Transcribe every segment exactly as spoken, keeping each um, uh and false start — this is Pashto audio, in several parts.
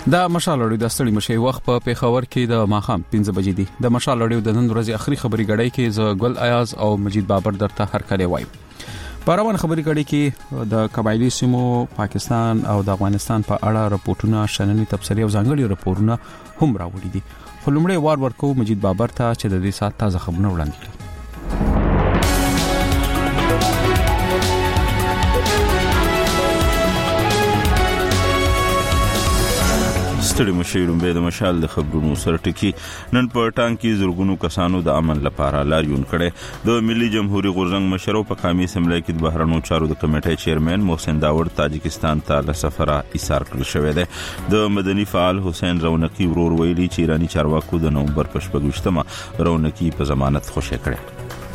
دا مشال اړیو د ستړي مشي وخت په پیښور کې د ماخام پنځه بجې دي. د مشال اړیو د نن ورځې اخري خبري غړۍ کې ز ګل ایاز او مجید بابر درته هر کله وایي. پروان خبري غړۍ کې د قبایلی سیمو پاکستان او د افغانستان په اړه راپورټونه شننې تبصرې او ځانګړي راپورونه هم راوړي دي. خو لومړی وار ورکو مجید بابر ته چې د دې سات تازه خبرونه وړاندې کړي. ستړي مشیرون به د مشال د خبرونو سرټکی نن په ټانګ کې زورګونو کسانو د امن لپاره لاریون کړي. د ملي جمهوریت غورځنګ مشر په قومي اسمبلی کې د بهرنیو چارو د کمیټې چیرمن محسن داوړ تاجکستان ته له سفره ایثار کړل شوی دی. د مدني فعال حسین رونقي ورور ویلي چې ایرانی چارواکو د نومبر په شپږمه رونقي په ضمانت خوشی کړی.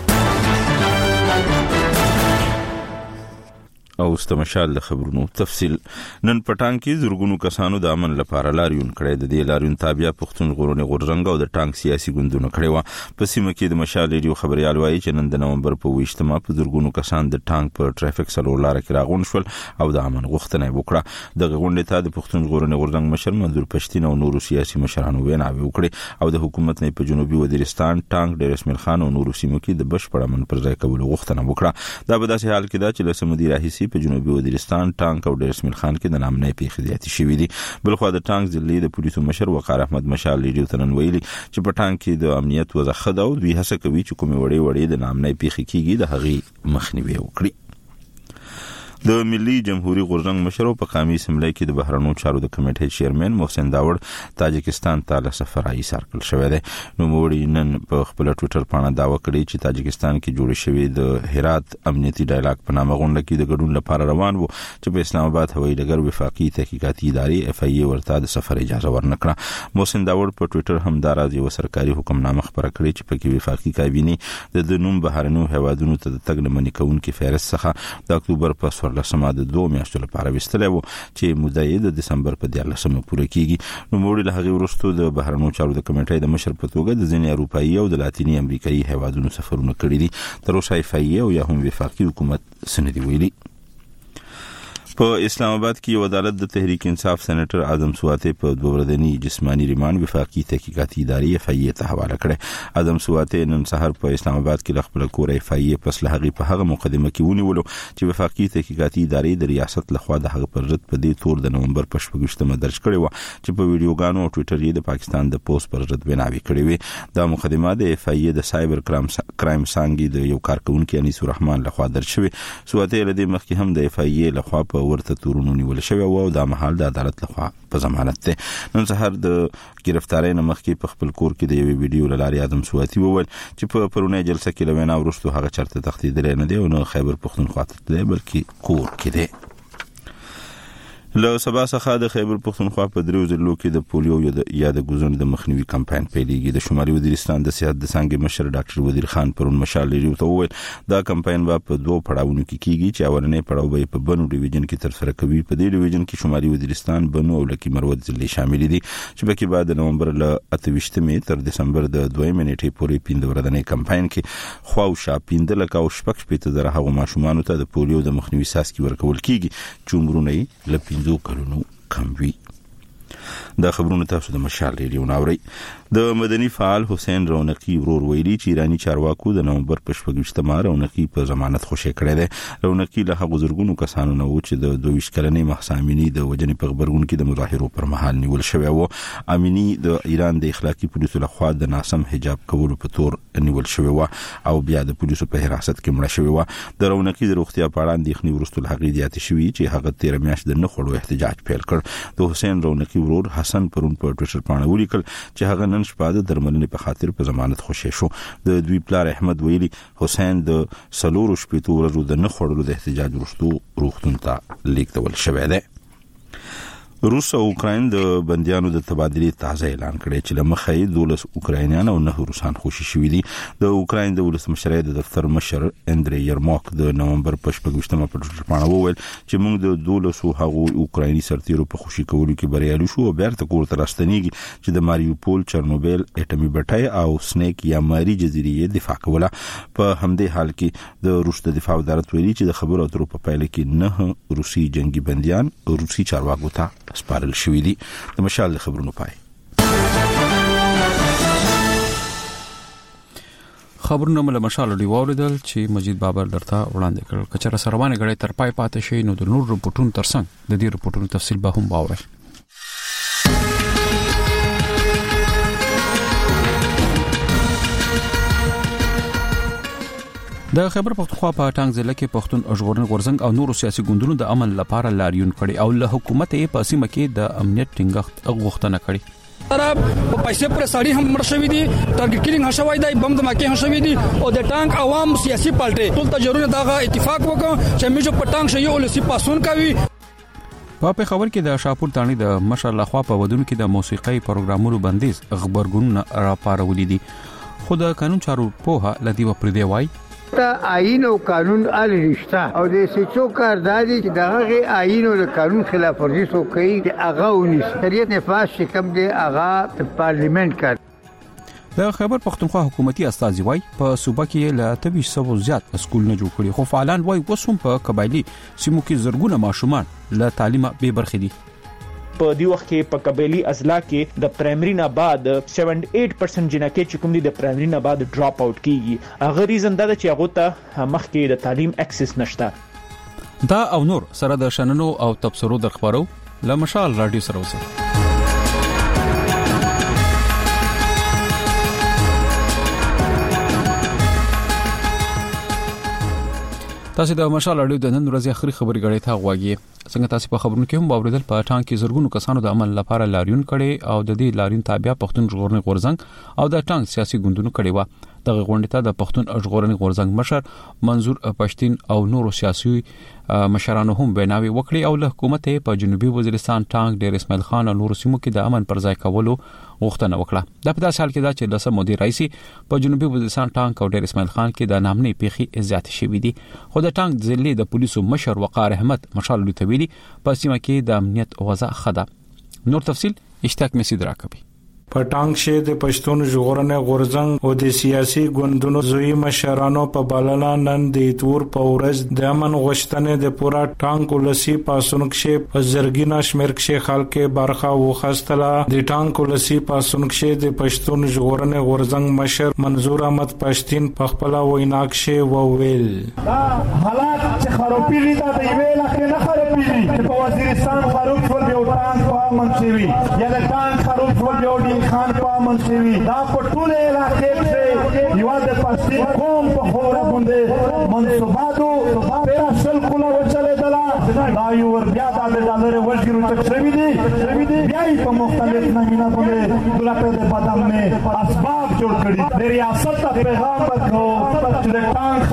او استمشال د خبرونو تفصیل نن پټان کې زورګونو کسانو د امن لپاره لاریون کړی. د دې لاریون تابع پښتون غورونی غورځنګ او د ټانګ سیاسي ګوندونو کړی و. په سیمه کې د مشال ریډیو خبريال وایي چې نن د نومبر په ویشتمه په زورګونو کسان د ټانګ په ټریفیک سلو لار کې راغون شول او د امن غوښتنه وکړه. د غونډې ته د پښتون غورونی غورځنګ مشر منظور پښتين او نورو سیاسي مشرانو ویناوي وکړي او د حکومت نه په جنوبي وزیرستان ټانګ ډیر اسماعیل خان او نورو سیمو کې د بشپړ امن پر ځای کولو غوښتنه وکړه. دا په داسې حال کې دا چې له سمدي راهیسي په جنوبي وزیرستان ټانګ او ډیر اسماعیل خان کې د نامنې پیښې زیاتې شوې دي. بلخو د ټانګ ضلعي د پولیسو مشر وقار احمد مشال ریډیو ته نن ویلي چې په ټانګ کې د امنیت وضع ښه ده او دوی هڅه کوي چې کومې وړې وړې د نامنې پیښې کېږي د هغې مخنیوي وکړي. د ملي جمهوریت غورځنګ مشر په قومي اسمبلی کې د بهرنیو چارو د کمیټې چیرمن محسن داوړ تاجکستان ته له سفره ایثار کړل شوی دی. نو موړي نن په خپل ټوئیټر باندې داوا کړی چې تاجکستان کې جوړ شوی د هرات امنیتي ډایلاګ په نامه غونډه کې د ګډون لپاره روان وو چې په اسلام آباد هوایي ډګر وفاقي تحقیقاتي ادارې اف ای ورته د سفر اجازه ورنکړه. محسن داوړ په ټوئیټر هم دا راځي یو سرکاري حکمنامه خبره کړې چې په کې وفاقي کابینه د نوم بهرنیو هیوادونو ته د تګ لمنې کوونکې فهرست څخه د اکتوبر په څوارلسمه د دوه میاشتو لپاره وستلې وو چې موده یې د دسمبر په دیارلسمه پوره کیږي. نو موږ له هغه وروسته د بهرنیو چارو د کمیټې د مشر په توګه د ځینې اروپایي او د لاتینی امریکایي هیوادونو سفرونه کړي دي. تر اوسه یې او یا هم وفاقي حکومت سندې ویلي. په اسلام آباد کې یو عدالت د تحریک انصاف سېنیټر اعظم سواته په دوه ورځنی جسمانی ریماند وفاقي تحقیقاتي ادارې اف ای ته حواله کړه. اعظم سواته نن سحر په اسلام آباد کې خپل کور اف ای پس له هغه په هغه مقدمه کې ونیولو چې وفاقي تحقیقاتي ادارې د ریاست لخوا د هغه پر ضد په دې تور د نومبر په شپږمه درج کړی و چې په ویډیوګانو او ټوئیټر یې د پاکستان د پوسټ پر ضد ویناوي کړې وي. دا مقدمه د اف ای د سایبر کرائم کرایم څنګه د یو کارکونکو انیس الرحمن لخوا درج شوی. سواته له دې مخکې هم د اف ای لخوا په ورته تورونو ول شوی او د محل د عدالت لخوا په ضمانت ده. نن سحر د گرفتاری نه مخکې په خپل کور کې د یو ویډیو لاري اعظم سواتی وویل چې په پرونه جلسه کې لوینا ورستو هغه چرته تخدیدل نه دی او نه خیبر پختونخوا ته دی بلکې کور کې دی. له سبا څخه د خیبر پختونخوا په دریو ضلعو کې د پولیو یا د ګوزن د مخنیوي کمپاین پیلېږي. د شمالي وزیرستان د صحت د څنګه مشر ډاکټر وزیر خان پرون مشال ریډیو ته وویل دا کمپاین به په دوه پړاوونو کې کیږي چې اولنې پړاو به په بنو ډیویژن کې تر سره کوي. په دې ډیویژن کې شمالي وزیرستان بنو او لکی مرود ضلع شامل دي چې به کې بعد د نومبر له اتهشتمې تر دسمبر د دویمې نیټې پورې پیند ورځنی کمپاین کې خواوشا پیند لکه او شپږ شپږ زره هغه ماشومان ته د پولیو د مخنیوي ساسکی ورکول کیږي چې عمرونه یې ل پنځو کلونو کم وي. دا خبرونه تاسو د مشال ریډیو ناوړي. د مدني فعال حسین رونقي ورور ویلي چې ایرانی چارواکو د نومبر په شپږمه رونقي په ضمانت خوشی کړی دی. رونقي له هغه بزرګونو کسانو نه و چې د دوه ویشت کلنې محسامینی د وجنې په خبرګون کې د مظاهرو پر مهال نیول شوی و. امینی د ایران د اخلاقی پولیسو لخوا د ناسم حجاب کولو په تور نیول شوی و او بیا د پولیسو په حراست کې مړ شوی و. د رونقي د روغتیا په اړه اندېښنې ورستول هغه زیاتې شوې چې هغه تیر میاشت د نه خړو احتجاج پیل کړ. د حسین رونقي ورور حسن پرون په ټوئیټر باندې ولیکل چې هغه نن شپه د درملنې په خاطر په ضمانت خوشی شو. د دوی پلار احمد ویلي حسین د سلور شپېتو ورځو د نه خړلو د احتجاج وروسته روغتون ته لیږدول شوی دی. روس او اوکراین د بنديانو د تبادلې تازه اعلان کړی چې لمخې دولس اوکراینیان او نه روسان خوشي شوي دي. د اوکراین د ولسمشر د دفتر مشر اندری یرماک د نومبر په شپږمه په ټوټه باندې وویل چې موږ د دولس هغو اوکرایني سرتیرو په خوشي کولو کې بریالي شو او بیرته کور ته راستنیږي چې د ماریوپول چرنوبیل اټومي بټۍ او سنیک یا ماری جزیرې دفاع کوله. په همدې حال کې د روس د دفاع وزارت ویلي چې د خبرو اترو په پایله کې نه روسي جنگي بنديان روسي چارواکو ته سپارل شوې دي. د مشال خبرونو پای. خبرونه مله مشال دی واردل چې مجید بابر درته وړاندې کړل. کچره سروانه غړې تر پای پاتې شي نو د نور رپورټونو ترڅنګ د دې رپورټونو تفصیل به هم واورئ. د خیبر پختونخوا په ټانګ ضلع کې پښتون ژغورنې غورځنګ او نورو سیاسي ګوندونو د امن لپاره لاریون کړي او له حکومت یې په سیمه کې د امنیت ټینګښت غوښتنه کړې. طرف په پیسې پر سړی هم مړ شوی دي، ټارګټ کیلینګ شوی دی، بم دماکې هم شوی دي او د ټانک عوام سیاسي پارټي ټول تجربه دغه اتفاق وکړ چې موږ په ټانک شې ولسی پاسون کوي. په پیښور کې د شاپور تانی د مشر لخوا په ودونو کې د موسیقي پروګرامونو بندیز خبرګون را پارولې دي. خو د قانون چارو په لدی و پر دی وای تا آئین او قانون ال رشتہ او د سچو کارداري چې دغه آئین او قانون خلاف ورزي سو کوي چې هغه ونی شریعت نفاذ کوم دی هغه پارلیمنت کار. د خیبر پختونخوا حکومتي استازي وای په صوبه کې له تبي سبو زیات اسکول نه جوړ کړي خو فعالان وای وسوم په قبایلی سیمو کې زرګونه ماشومان له تعلیم به برخې دي. په دی وخت کې په قبایلی اضلاع کې د پرایمري نه بعد سیونټي ایټ پرسنټ جنکه چې کوم دي د پرایمري نه بعد ډراپ اوټ کیږي. هغه ریزن دا چې هغه ته مخکې د تعلیم اکسس نشته. دا او نور سره د شننو او تبصرو در خبرو له مشال رادیو سره وسه. تاسو د مشال رادیو د نن ورځې اخري خبري غړې ته غواګي. څنګه تاسو په خبرونو کې هم باوریدل په ټانګ کې زرګونو کسانو د عمل لپاره لاریون کړي او د دې لاریون تابع پښتون ژغورنې غورځنګ او د ټانګ سیاسي ګوندونو کړي و. دغه غونډه ته د پښتون ژغورنې غورځنګ مشر منظور پښتين او نورو سیاسي مشرانو هم بناوي وکړي او له حکومت په جنوبي وزیرستان ټانګ ډیر اسماعیل خان او نورو سیمو کې د امن پر ځای کولو غوښتنه وکړه. د په داسې حال کې دا چې لسه مودي رئیسي په جنوبي وزیرستان ټانګ او ډیر اسماعیل خان کې د نامنې پیخي زیات شوې دي. خو د ټانګ ضلع د پولیسو مشر وقار احمد مشال لوتویلی په سیمه کې د امنیت وضع خده. نور تفصیل اشتاق مسعود راکوي. په ټانګ شه د پښتون ژغورنې غورځنګ او د سیاسي ګوندونو زوی مشرانو په بلنه نن د تور په ورځ د امن غوښتنې د پورا ټانګ ولسی پاسون کې په زرګینا شمیر کې خلک برخه وخستله. د ټانګ ولسی پاسون کې د پښتون ژغورنې غورځنګ مشر منظور احمد پښتين په خپل وینا کې وویل دا حالات چې خرابېږي دا د ویل کې نه خرابېږي په وزیرستان خراب شول یو ټانګ په منځوي یا د ټانګ خراب شول یو خان په منځوي دا په ټول علاقې کې یو د پښتون قوم په خوره باندې منصوباتو پیرا شل کوله وچلېدله دا یو ور بیا د ډالر ورګرو تک شوی دی بیا په مختلف نمونه باندې دولت د بدامنه اسباب جوړ کړي د ریاست ته پیغام ورکړو چې د ټانګ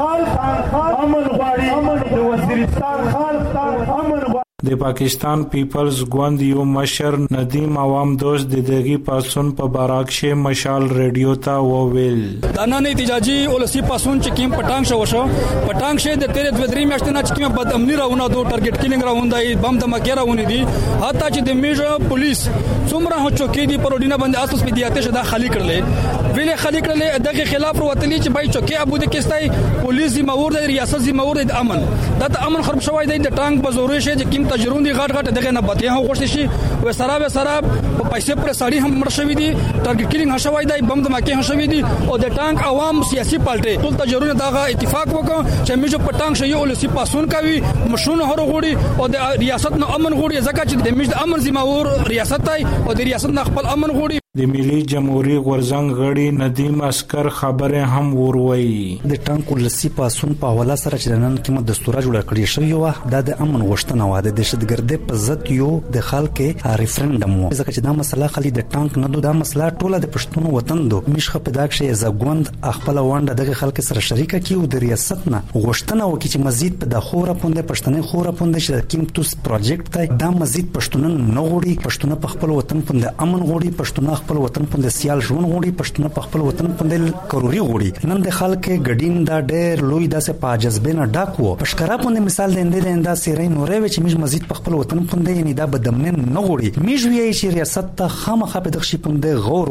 خال امن غواړي د وزیرستان خال امن غواړي. د پاکستان پیپلز ګوند یو مشر ندیم عوام دوست د دغه پاسون په باراکشه مشال رادیو ته وویل دا نه احتجاجي ولسی پاسون چې کیم پټانګ شو شو پټانګ شه د تیرې دوه درې میاشتې نه چې کیم بد امنی راونه دوه ټارګټ کیلینګ راوندای بم دماکې راونه دي حتی چې د میجر پولیس څومره هو چوکې دي پروډینا باندې اساس په دیاته شدا خالی کړلې ویلې خالی کړلې دغه خلاف وروتلی چې بای چوکې ابو د کېستای پولیس دی مور د ریاست دی مور د امن دا د امن خراب شوی دی د ټانګ بزوري شه چې کیم تجربه دي غټ غټ دغه نه بته هو غوښتي شي و سراب سراب په پیسې پر سړی هم مړ شوی دي ټارګټ کیلینګ شوی دی بم دماکې هم شوی دي او د ټانک عوام سیاسي پارټي ټول تجربه دغه اتفاق وکړ چې موږ په ټانک شې ولسی پاسون کوي مشونه هر غوړي او د ریاست نه امن غوړي ځکه چې د موږ امن ذمہور ریاست دی او د ریاست نه خپل امن غوړي. د ملي جمهوریت غورځنګ غړي ندیم اسکر خبره هم وروي د ټانک ولسی پاسون په حواله سره چې نن کې دستور جوړ کړی شوی و د امن غوښتنه و د دهشتګردۍ په ضد یو د خلکو ریفرندم و ځکه چې دا مسله خالي د ټانک نه دا مسله ټوله د پښتون وطن دو مشخه په داک شي زګوند خپل وانډه دغه خلکو سره شریک کی او د ریاست نه غوښتنه وکړي چې مزید په د خوره پوند پښتنې خوره پوند چې کیم توس پروجیکټ ته دا مزید پښتون نه غوړي پښتون په خپل وطن پوند امن غوړي پښتون خپل وطن پوند سیال ژوند غوړي پښتون په خپل وطن پوند کروري غوړي نن د خلکو ګډین دا ډېر لوی داسې په جذبه نه ډاکو پښکرا پوند مثال دندې دنده سیرې نورې چې موږ مزید په خپل وطن پوند یعنی دا بدمن نه غوړي موږ ویای چې ریاست ته خامخا په دغه شي پوند غور وکړو.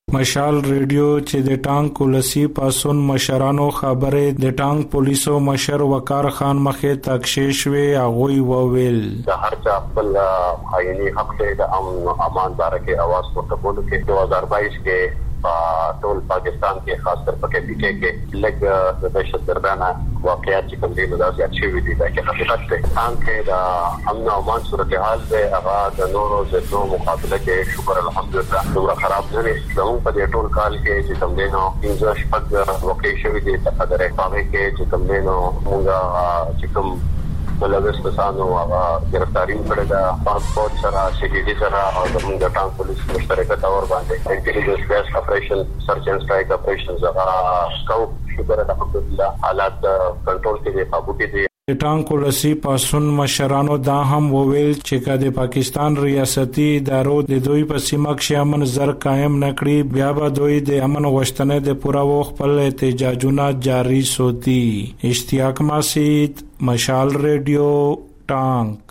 مشال ریډیو چې د ټانک ولسی پاسون مشرانو خبره د ټانک پولیسو مشر وقار خان مخه تکشیش وی اغوی وویل د هر چا خپل عیني حق د امن امان بارکه आवाज ورته بولو کې دو هزار بائیس کې ټول پاکستان کې خاص کر پکې پی کې کې لګ د دهشتګردانه واقعیت چې کوم دي نو دا زیات شوي دي دا کې حقیقت دی څنګه کې د امن او امان صورتحال د هغه د نورو زیاتو مقابله کې شکر الحمدلله ډېر خراب نه دي زموږ په دې ټول کال کې چې کوم دي نو پنځه شپږ واقعي شوي دي په قدرې پاوې کې چې کوم دي نو موږ چې کوم بلوغ کسانو هغه گرفتاری کړل دا پاسپورت سره شهیدی سره او زموږ د ټانک پولیس مشترکه تور باندې انټيليجنس بیس اپریشن سرچ اینڈ سټرایک اپریشنز هغه سکاوټ شکر الحمدلله حالات کنټرول کې دي قابو کې دي د ټانک ولسی پاسون مشرانو دا هم وویل چې د پاکستان ریاستي ادارو د دوی په سیمه کې امن زر قائم نکړي بیا به دوی د امن غوښتنې د پوره وخت خپل احتجاجونه جاری ساتي اشتیاق مسعود مشال ریډیو ټانک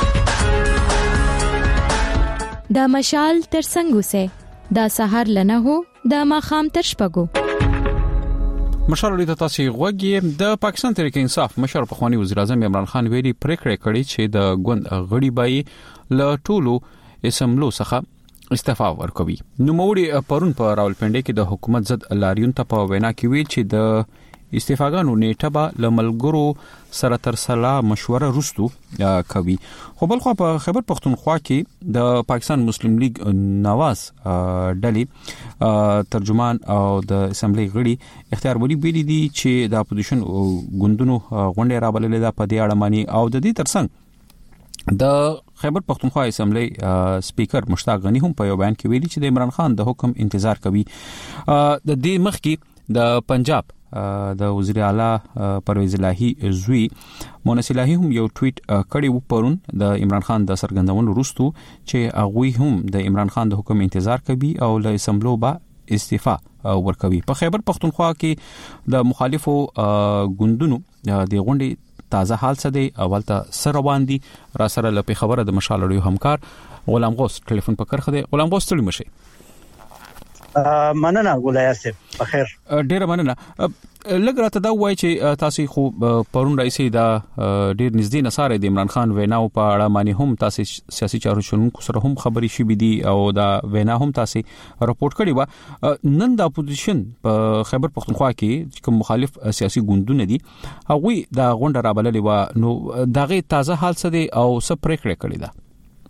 دا مشال تر څنګه سه دا سحر لنه هو دا ماخام تر شپګو مشال لري تاسو غوږی د پاکستان تحریک انصاف مشر پخوانی وزیر اعظم عمران خان ویلي پریکړه کړې چې د ګوند غړي بای ل ټولو اسمبلو څخه استعفا ورکوي نو موري پرون په راولپنډي کې د حکومت ضد لاریون ته په وینا کې ویل چې د استعفاګانو نیټه به لملګرو سره تر سلا مشوره رستو کوي خو بل خو په خیبر پختونخوا کې د پاکستان مسلم لیگ نواز ډلې ترجمان او د اسمبلی غړي اختیار ولی ویلي دي چې د اپوزیشن ګوندونو غونډه رابللې ده په دې اړه مانی او د دې ترڅنګ د خیبر پختونخوا اسمبلی سپیکر مشتاق غنی هم په یو بیان کې ویلي چې د عمران خان د حکم انتظار کوي د دې مخ کې د پنجاب د وزیر اعلی پرویز الهی زوی مونس الهی هم یو ټویټ کړی و پرون د عمران خان د سرګندونو وروسته چې هغه هم د عمران خان د حکم انتظار کوي او له اسمبلو با استعفا ورکوي په خیبر پختونخوا کې د مخالفو ګوندونو د غونډې تازه حال څه دی اول ته سره باندې را سره لپاره خبره د مشال لري همکار غلام غوث ټلیفون په کرخه دی غلام غوث تړي مشه مننه ګولای اسف بخیر ډیر مننه لږ راته دا وایي چې تاسو خو پرون رئیسي دا ډیر نږدې نصار د عمران خان ویناو په اړه معنی هم تاسو سیاسي چارو شونکو سره هم خبري شي بي دي او دا وینا هم تاسو راپورټ کړی و نن د اپوزیشن په خیبر پختونخوا کې کوم مخالف سیاسي ګوندونه دي هغه دا غونډه رابللې و نو دغه تازه حال څه دی او څه پریکړه کړې ده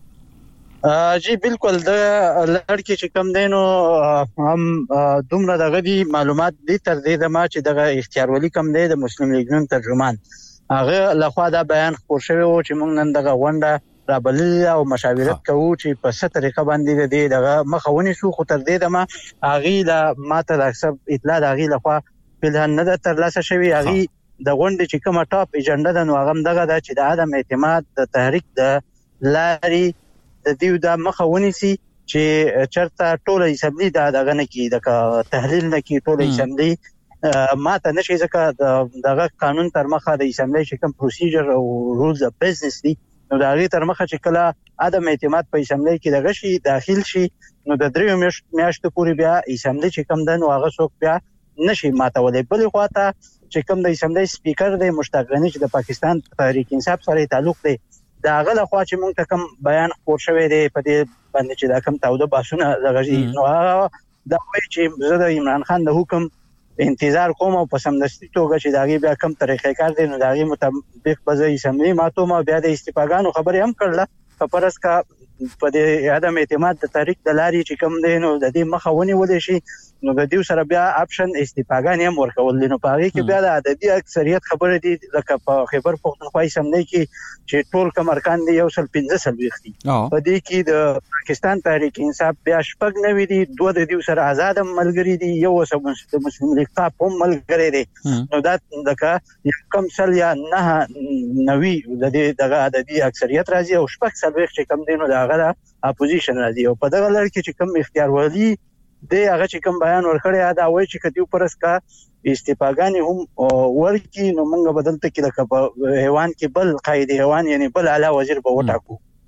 جی بالکل د لړکی چې کم دینو هم دومره دغه دي معلومات دي تر دې دمه چې دغه اختیار ولی کم دی د مسلم لیگ نن ترجمان هغه لخوا دا بیان خبر شوی و چې موږ نن دغه غونډه رابلل او مشاورت کوو چې په ست طریقه باندې د دغه مخاوني شو خو تر دې دمه هغه لا ماته د اطلاع هغه لخوا په نه د ترلاسه شوی هغه د غونډې چې کومه ټاپ ایجنډا د نو هغه دغه د چې د عدم اعتماد د تحریک د لاري د دیو د مخاوني سي چې چرته ټوله اسمبلی دا دغه نه کی د تحلیل نه کی ټوله اسمبلی ماته نشي ځکه دغه قانون تر مخه د اسمبلی چې کوم پروسیجر او رولز اف بزنس دي نو دا غي تر مخه چې کله عدم اعتماد په اسمبلی کې دغه شي داخل شي نو د دریو میاشتو پورې بیا اسمبلی چې کوم دن واغه څوک بیا نشي ماته ولې بل خواته چې کوم د اسمبلی سپیکر دی مشتاق غنی چې د پاکستان تحریک انصاف سره تعلق دی دا غل خو چې مونږ ته کوم بیان خور شوی دی په دې باندې چې دا کوم تاوده باسونه لږی نو دا وایي چې زه د عمران خان د حکم انتظار کوم او په سمدستي توګه چې داغي بیا کوم طریقې کار دی نو داغي مطابق به زه اسمبلی ماتو ما بیا د استفاګانو خبرې هم کړله په پرس کا په دې عدم اعتماد د تاریخ د لاري چې کوم دی نو د دې مخاوني ولې شي نو د دې سره بیا اپشن استفاګان هم ورکول دي نو په هغه کې بیا د عددي اکثریت خبره دي لکه په خیبر پختونخوا اسمبلی کې چې ټول کمرکان دي یو سل پنځه سل وختي په دې کې د پاکستان تحریک انصاف بیا شپږ نوي دي دوه د دې سره آزاد ملګری دي یو سم مسلم لیگ په ملګری دي نو دا دغه کم سل یا نه نوي د دې دغه عددي اکثریت راځي او شپږ سل وخت چې کم دي نو دغه اپوزیشن راځي او په دغه لړ کې چې کم اختیار ولی د هغه چې کوم بیان ورکړی دا وایي چې کدیو پرس کا استفاګانی هم ورکی نو موږ بدلته کې د حیوان کې بل قائد حیوان یعنی بل اعلی وزیر به وټاکو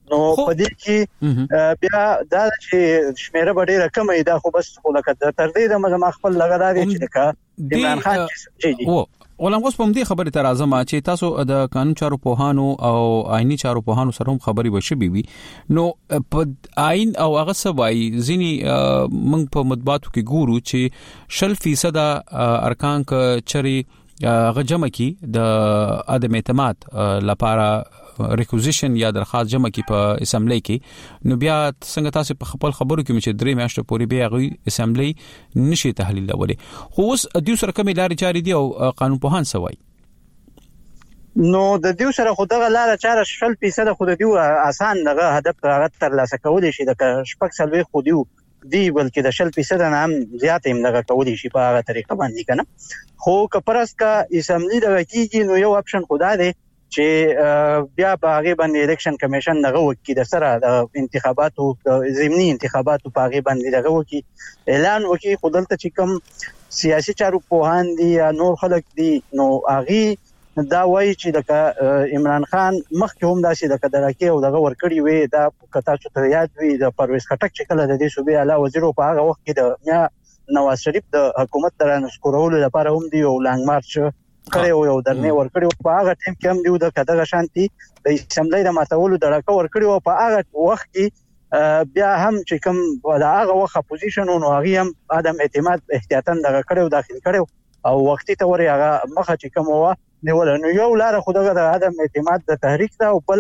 نو پدې کې بیا دا چې شمیره ډېره رقم ای دا خو بس ولکه تر دې د مزه خپل لګداري چې د عمران خان چې او ولنګوس په دې خبره تر اعظم چې تاسو د قانون چارو پوهانو او آئینی چارو پوهانو سره هم خبري وشي بي نو په آئین او هغه سوای ځینی موږ په مطبوعاتو کې ګورو چې شل فیصد ارکان ک چري هغه جمع کی د عدم اعتماد لپاره ریکوزیشن یا درخواست جمع کی په اسمبلی کې نو بیا څنګه تاسو په خپل خبرو کې چې درې میاشتې پورې بیا غوي اسمبلی نشي تحلیل لولي خو اوس د یو سره کومې لارې چارې دي او قانون پوهان سوای نو د دیو سره خدغه لاره چاره شل فیصد خود دیو آسان دغه هدف هغه تر لاسه کول شي د شپږ سلوي خو دیو دی بلکې د شل فیصد نه هم زیات هم دغه کول شي په هغه طریقه باندې کنه خو کپرس کا اسمبلی دغه کیږي نو یو اپشن خدای دی چې بیا په هغه باندې الیکشن کمیشن دغه وکي د سره د انتخاباتو ضمني انتخاباتو په هغه باندې دغه وکي اعلان وکي خودلته چې کوم سیاسي چارو پوهان دي یا نور خلک دي نو هغه دا وایي چې د عمران خان مخکې هم داسې د کډراکي او دغه ورکړی وي دا کتا چې ته یاد وي د پرویز خټک چې کله د دې صوبې اعلی وزیر په هغه وخت کې د میا نواز شریف د حکومت ترانه سکورولو لپاره هم دی او لانګ مارچ کړي او یو درنه ورکړي په هغه ټیم کې هم دیو د کډغه شانتي د اسمبلی د ماتولو دړه ورکړي او په هغه وخت کې بیا هم چې کوم د هغه وخت اپوزیشن او هغه هم عدم اعتماد احتیاطاً دغه کړي او داخل کړي او وختي ته وري هغه مخه چې کوم و نیول نو یو لار خدغه د عدم اعتماد د تحریک ته او بل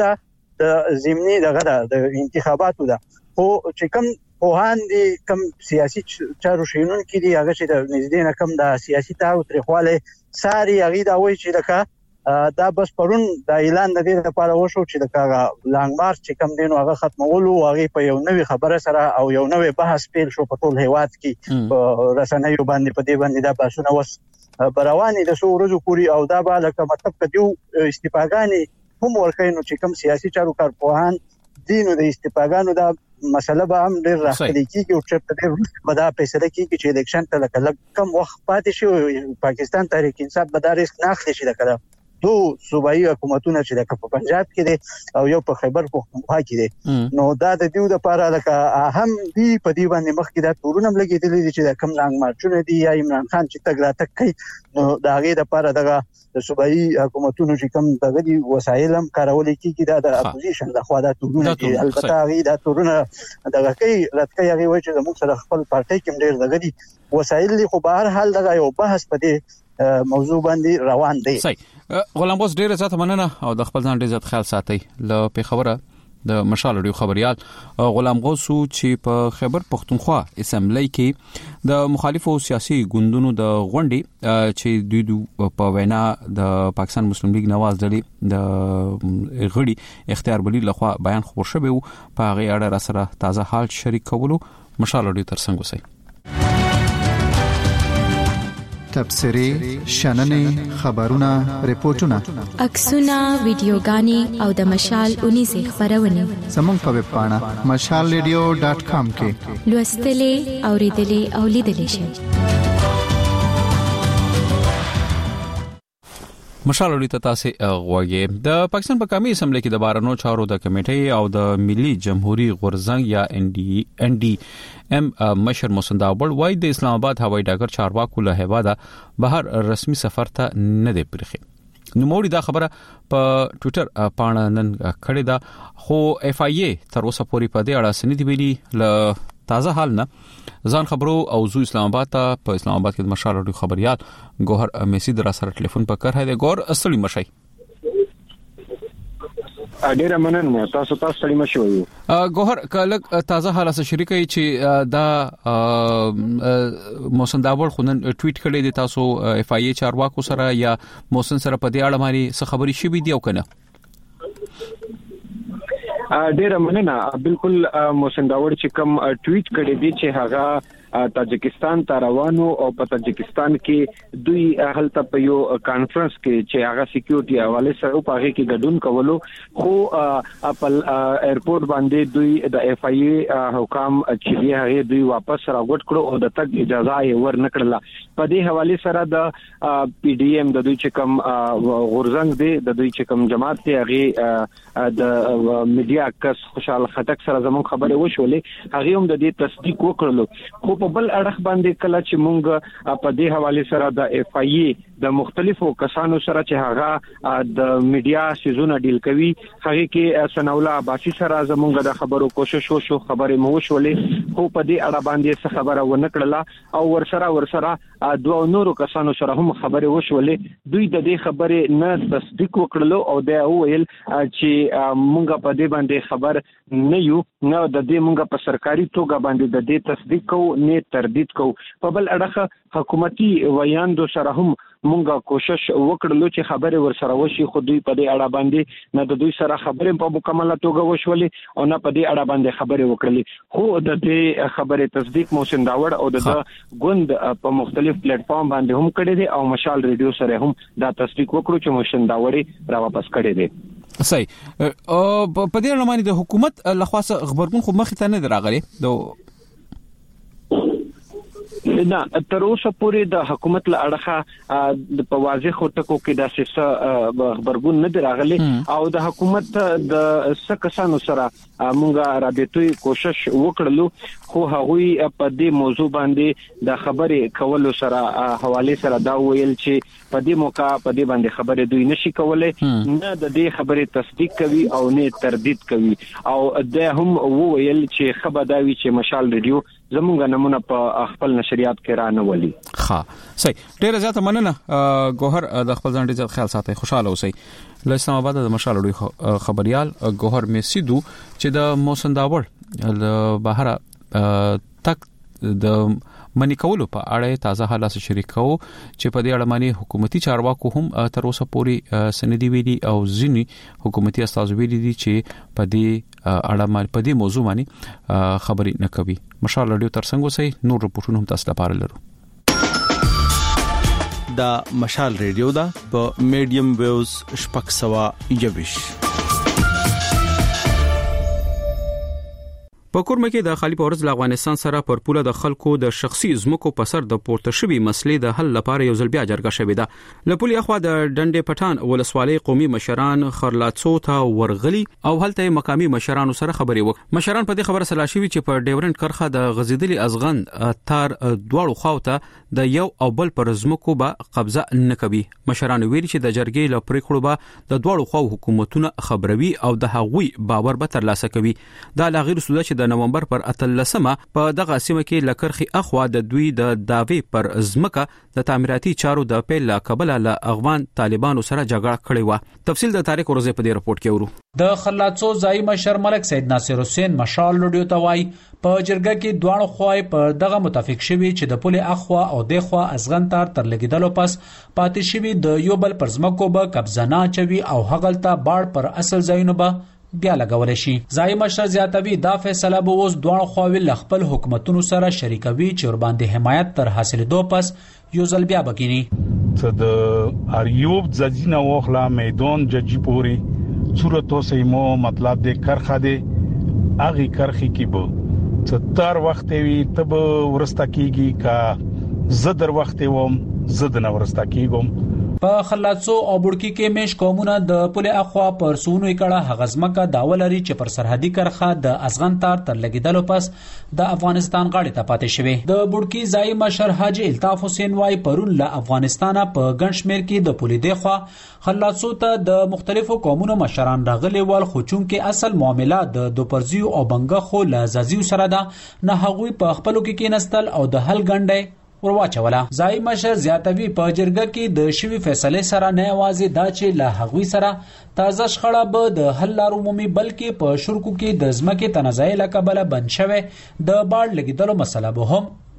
د ضمني دغه د انتخاباتو ده خو چې کوم پوهان دي کوم سیاسي چارو شینون کې دي هغه چې د نږدې نه کوم د سیاسي تاو تاریخواله ساري هغه دا وایي چې لکه دا بس پرون د اعلان د دې لپاره وشو چې د لانګ مارچ چې کوم دینو هغه ختمولو هغه په یو نوې خبره سره او یو نوې بحث پیل شو په ټول هیواد کې په رسنیو باندې په دې باندې دا بحثونه وس برواني د څو ورځې پوري او دا به لکه مطلب کدیو استفاګانی هم ورکینو چې کوم سیاسي چارو کارپوهان دینو د استفاګانو دا مسله به هم ډیر راځي کیږي او چې په روس په دا فیصله کیږي چې الیکشن ته لکه کم وخت پاتې شي پاکستان تحریک انصاف به دا ریسک نه اخلي چې لکه دو صوبایي حکومتونه چې د پنجاب کې دي او یو په خیبر پختونخوا کې دي نو دا د دیو د لپاره لکه اهم دی په دی باندې مخکې دا تورونه لګیدل دي چې د کم لانګ مارچونه دي یا عمران خان چې تګ راتګ کوي نو دا غي د لپاره دغه د صوبایي حکومتونو چې کم دغه دي وسایل هم کارول کیږي دا د اپوزیشن د خوا دا تورونه دي البته غي دا تورونه دغه کوي راتګي هغه وایي چې موږ سره خپل پارټي کې ډیر دغه دي وسایل دي خو به هر حال دغه یو بحث پدې موضوع باندې روان دی صحیح غلام بوس ډیر زیات مننه او د خپل ځان ډیر زیات خیال ساتي ل په خبره د مشال اړیو خبريال غلام غوث چې په خیبر پختونخوا اسمبلی کې د مخالفو سیاسي ګوندونو د غونډې چې دوی دو په وینا د پاکستان مسلم لیگ نواز ډلې د غړي اختیار بلی لخوا بیان خبر شوی په هغه اړه سره تازه حال شریک کولو مشال اړیو ترڅنګ وسی تبصری شننې خبرونه ریپورتونه عکسونه ویډیوګانې او د مشال اونې زی خبرونه زموږ په ویب پاڼه مشال ریډیو ډاټ کام کې لوستلې او ریډلې او لیدلې شئ. مشال اړیو تاسو غوږی د پاکستان په قومي اسمبلی کې د بارنو چارو د کمیټې او د ملي جمهوریت غورځنګ یا ان ډي ان ډي ام مشر محسن داوړ وايي د اسلام آباد هوایي ډګر چارواکو له هواده بهر رسمي سفر ته نه دی پرخي. نو موري دا خبره په ټوئیټر پاڼه نن کړې ده خو اف ای ای تر اوسه پورې په دې اړه سند دی ویلي ل تازه حال نه ځان خبرو او زو اسلام آباد ته په اسلام آباد کې د مشال اړیو خبريال ګوهر میسی در سره ټلیفون په کار هدا ګور اصلي مشي ډیره مننه تاسو تاسو ستړي مشو ګوهر کله تازه حالات شریکي چې دا محسن داوړ خونن ټویټ کړی دی تاسو اف ای ای چارواکو سره یا محسن سره په دې اړه باندې څه خبري شي وي دی او کنه ډیره مننه بالکل محسن داوړ چې کوم ټویټ کړی دی چې هغه تاجکستان ته روانو او په تاجکستان کې دوی هلته په یو کانفرنس کې چې هغه سکیورټي حواله سره په هغه کې ګډون کولو خو خپل ایرپورټ باندې دوی د اف ای ای حکام چې هغه دوی واپس راغوټ کړو او د تک اجازه یې ورنکړه. په دې حواله سره د پی ډی ایم د دوی چې کوم غورزنګ دی د دوی چې کوم جماعت دی هغه د میډیا کس خوشاله خټک سره زموږ خبرې وشولې هغه هم د دې تصدیق وکړلو. خو په بل اړخ باندې کله چې مونږ په دې حواله سره د اف ای ای د مختلفو کسانو سره چې هغه د میډیا سيزونه ډیل کوي هغه کې سنولا باسي سره زمونږ د خبرو کوشش وشو خبرې مو وشولې خو په دې اړه باندې څه خبره ونکړه او ورسره ورسره دوه نورو کسانو سره هم خبرې وشولې. دوی د دې خبرې نه تصدیق وکړلو او دا ویل چې مونږ په دې باندې خبر نه یو نه د دې مونږ په سرکاري توګه باندې د دې تصدیق کو نه تردید کو. په بل اړه حکومتي ویاندو سره هم مونږه کوشش وکړلو چې خبره ورسره وشي خو دوی په دې اړه باندې نه د دوی سره خبرې په مکمله توګه وشولې او نه په دې اړه باندې خبرې وکړلې. خو د دې خبره تصدیق محسن داوړ او د غوند په مختلف پلیټ فارم باندې هم کړی دی او مشال ریډیو سره هم دا تصدیق وکړو چې محسن داوړ را واپس کړی دی. صحیح. او په دې اړه باندې د حکومت لخوا خبرګون خو مخ ته نه دراغلي د نه تر اوسه پورې د حکومت له اړخه د پوازخ ټکو کې د سیاسي خبرګون نه دراغلي او د حکومت د سکسانو سره مونږه رابطوي کوشش وکړلو خو هغوی په دې موضوع باندې د خبرې کولو سره حواله سره دا ویل چې په دې موقع په دې باندې خبرې دوی نشي کولای نه د دې خبرې تصدیق کوي او نه تردید کوي او د هم ویل چې خبرداوي چې مشال ریډیو زموږ نمونه په خپل نشریات کې را نه ولي. ها صحیح. ډیره زیاته مننه ګوهر د خپل ځان ډیر خیال ساتي. خوشاله اوسئ. له اسلام آباد د مشال ډوي خبريال ګوهر میسیدو چې د موسن داوړ ل بهره تک د منی کولو په اړه تازه حالات شریکو چې په دې اړه باندې حکومتي چارواکو هم تر اوسه پورې سندې ویلي او ځینی حکومتي استازو ویلي دي چې په دې اړه باندې په دې موضوع باندې خبرې نه کوي. مشال رادیو ترڅنګ اوسئ. نور رپورټونه هم تاسو لپاره لرو. دا مشال رادیو دا په میډیم ویوز شپږ سوه یوویش. په کورمه کې د خالی پورز ل افغانستان سره پر پوله د خلکو د شخصي زمکو په سر د پورته شوی مسلې د حل لپاره یو ځل بیا جرګه شوې ده. لپولي اخوا د ډنډې پټان ولسوالۍ قومي مشران خرلاڅو ته ورغلي او هلته مقامي مشرانو سره خبرې وکړه. مشران په دې خبره سلا شوی چې په ډیورنت کرخه د غزیدلي ازغن تار دواړو خواوته د یو او بل پر زمکو به قبضه نه کوي. مشران ویلي چې د جرګې له پریکړو به د دواړو خواو حکومتونه خبروي او د هغوی باور به ترلاسه کوي. دا لا غیر سوده چې د نومبر پر اتلسمه په دغه سیمه کې لکرخي اخوا د دوی د داوی پر زمکه د تعمیراتي چارو د پیل قبل له افغان طالبانو سره جګړه کړې و. تفصیل د تاریخ ورځې په دې رپورت کې ورو. د خلاصو ځای مشر ملک سید ناصر حسین مشال رادیو ته وای په جرګه کې دواړو خوای په دغه متفق شوي چې د پولي اخوا او د خوا ازغن تار تر لګیدلو پس پاتې شوي د یو بل پر زمکو به قبضه نه چوي او هغلته باړ پر اصل ځایونو به بیا لګول شي. ځای مشر زیاتوي دا فیصله به اوس دواړو خواوې ل خپل حکومتونو سره شریکوي چې ور باندې حمایت تر حاصلېدو پس یو ځل بیا بکینی. څه د اریوب ځجینه وخلا میدان ججی پوری صورتو سیمو مطلب د کرخه دی اغي کرخي کې به ستر وخت وی تب ورستا کیږي کا زدر وخت ووم زدنه ورستا کیږم. په خلاصو او بړکی کې مش قومونه د پوله اخوا پر سونو کړه هغزمکه داولري چې پر سرحدي کرخه د ازغن تار تر لګیدلو پس د افغانستان غاړې ته پاتې شوی. د بړکی ځای مشر حاجی الطاف حسین وای پرون له افغانستانه په ګنشمیر کې د پوله دی خوا خلاصو ته د مختلفو قومونو مشران راغلي ول خو چون کې اصل معاملې د دوپرزیو او بنګه خو لازازیو سره ده نه هغوی په خپلو کې کېنستل او د حل ګنډي ورواچوله. ځای مشر زیاتوي په جرګه کې د شوی فیصله سره نه واځي دا چې له هغوی سره تازه شخړه به د حل لارو مومي بلکې په شرکو کې د ځمکې تنازع لکبله بند شوه د باړ لګیدلو مسله به هم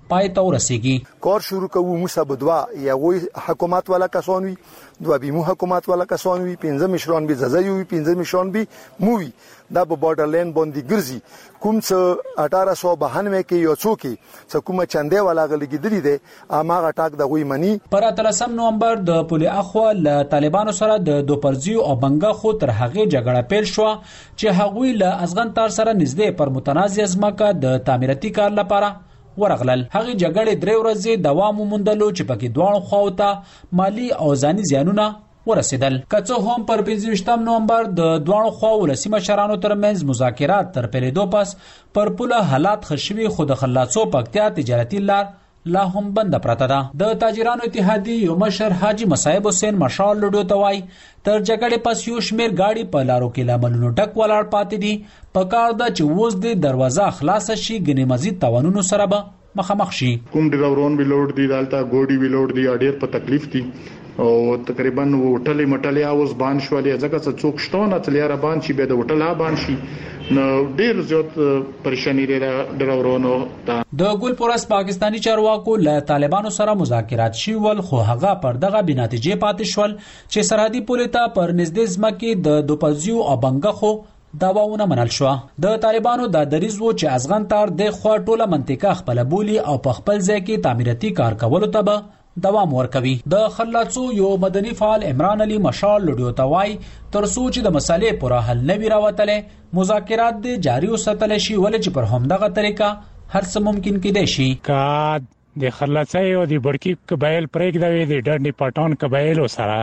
پای ته ورسیږي. کار شروع کوو موږ بدوا یا وی حکومت والا کسان وي دوه بیمو حکومت والا کسان وي پنځه مشران به ززای وي پنځه مشران به مووي دا په بارډر لاین باندې ګرځي کوم څه اٹھارہ سو بانوے کې یو څوک چې کومه چنده والا غلګیدلی دي اماغه ټاک د غوي منی. پر اتلسم نومبر د پولي اخوا له طالبانو سره د دوپرزیو او بنګا خو تر هغه جګړه پیل شو چې هغوی له ازغن تار سره نږدې پر متنازع ځمکه د تعمیراتي کار لپاره ورغلل. هغه جګړې درې ورځې دوام وموندلو چې پکې دوه خواو ته مالی او ځاني زیانونه ورسېدل. کڅو هم پر پنځه نومبر د دوه خواو ولسی مشرانو ترمنځ مذاکرات تر پیلېدو پس پر پوله حالات خشوي خود خلاصو پکتیا تجارتي لار لا هم بند پراته ده. د تاجرانو اتحادیې یو مشر حاجی مصعب حسین مشال لډو توای تر جګړې پس یو شمیر گاډي په لارو کې لاملونو ډک ولاړ پاتې دي. په کار ده چې اوس د دروازه خلاص شي غني مزید توانونو سره به مخامخ شي. کوم ډراورون ویلوډ دي دالتا ګوډي ویلوډ دي اډیر په تکلیف دي او تقریبا وټلې مټلې اوس بان شولې ځکه چې څوک شتونه تلیا بان شي به د وټلا بان شي نو ډیر زیات پریشانی لري ډراورونو ته. د ګلپورس پاکستانی چارواکو له طالبانو سره مذاکرات شول خو هغه پر دغه بناتیجې پاتې شول چې سرحدي پولې ته پر نږدې ځمکې د دوپزیو او بنګخو داواونه منل شو. د طالبانو د دریز وو چې ازغن تار د خوا ټوله منطقه خپل بولی او په خپل ځای کې تعمیراتي کار کولو ته به دوام ورکوي. د خلاصو یو مدني فعال عمران علي مشال لډیو توای تر څو چې د مسالې پوره حل نه وي راوتلې مذاکرات د جاری وساتل شي ولې چې پر همدغه طریقه هر څه ممکن کېدای شي. کا د خلاصي او د بړکی قبایل پرېګ دوي د ډرنی پټون قبایل سره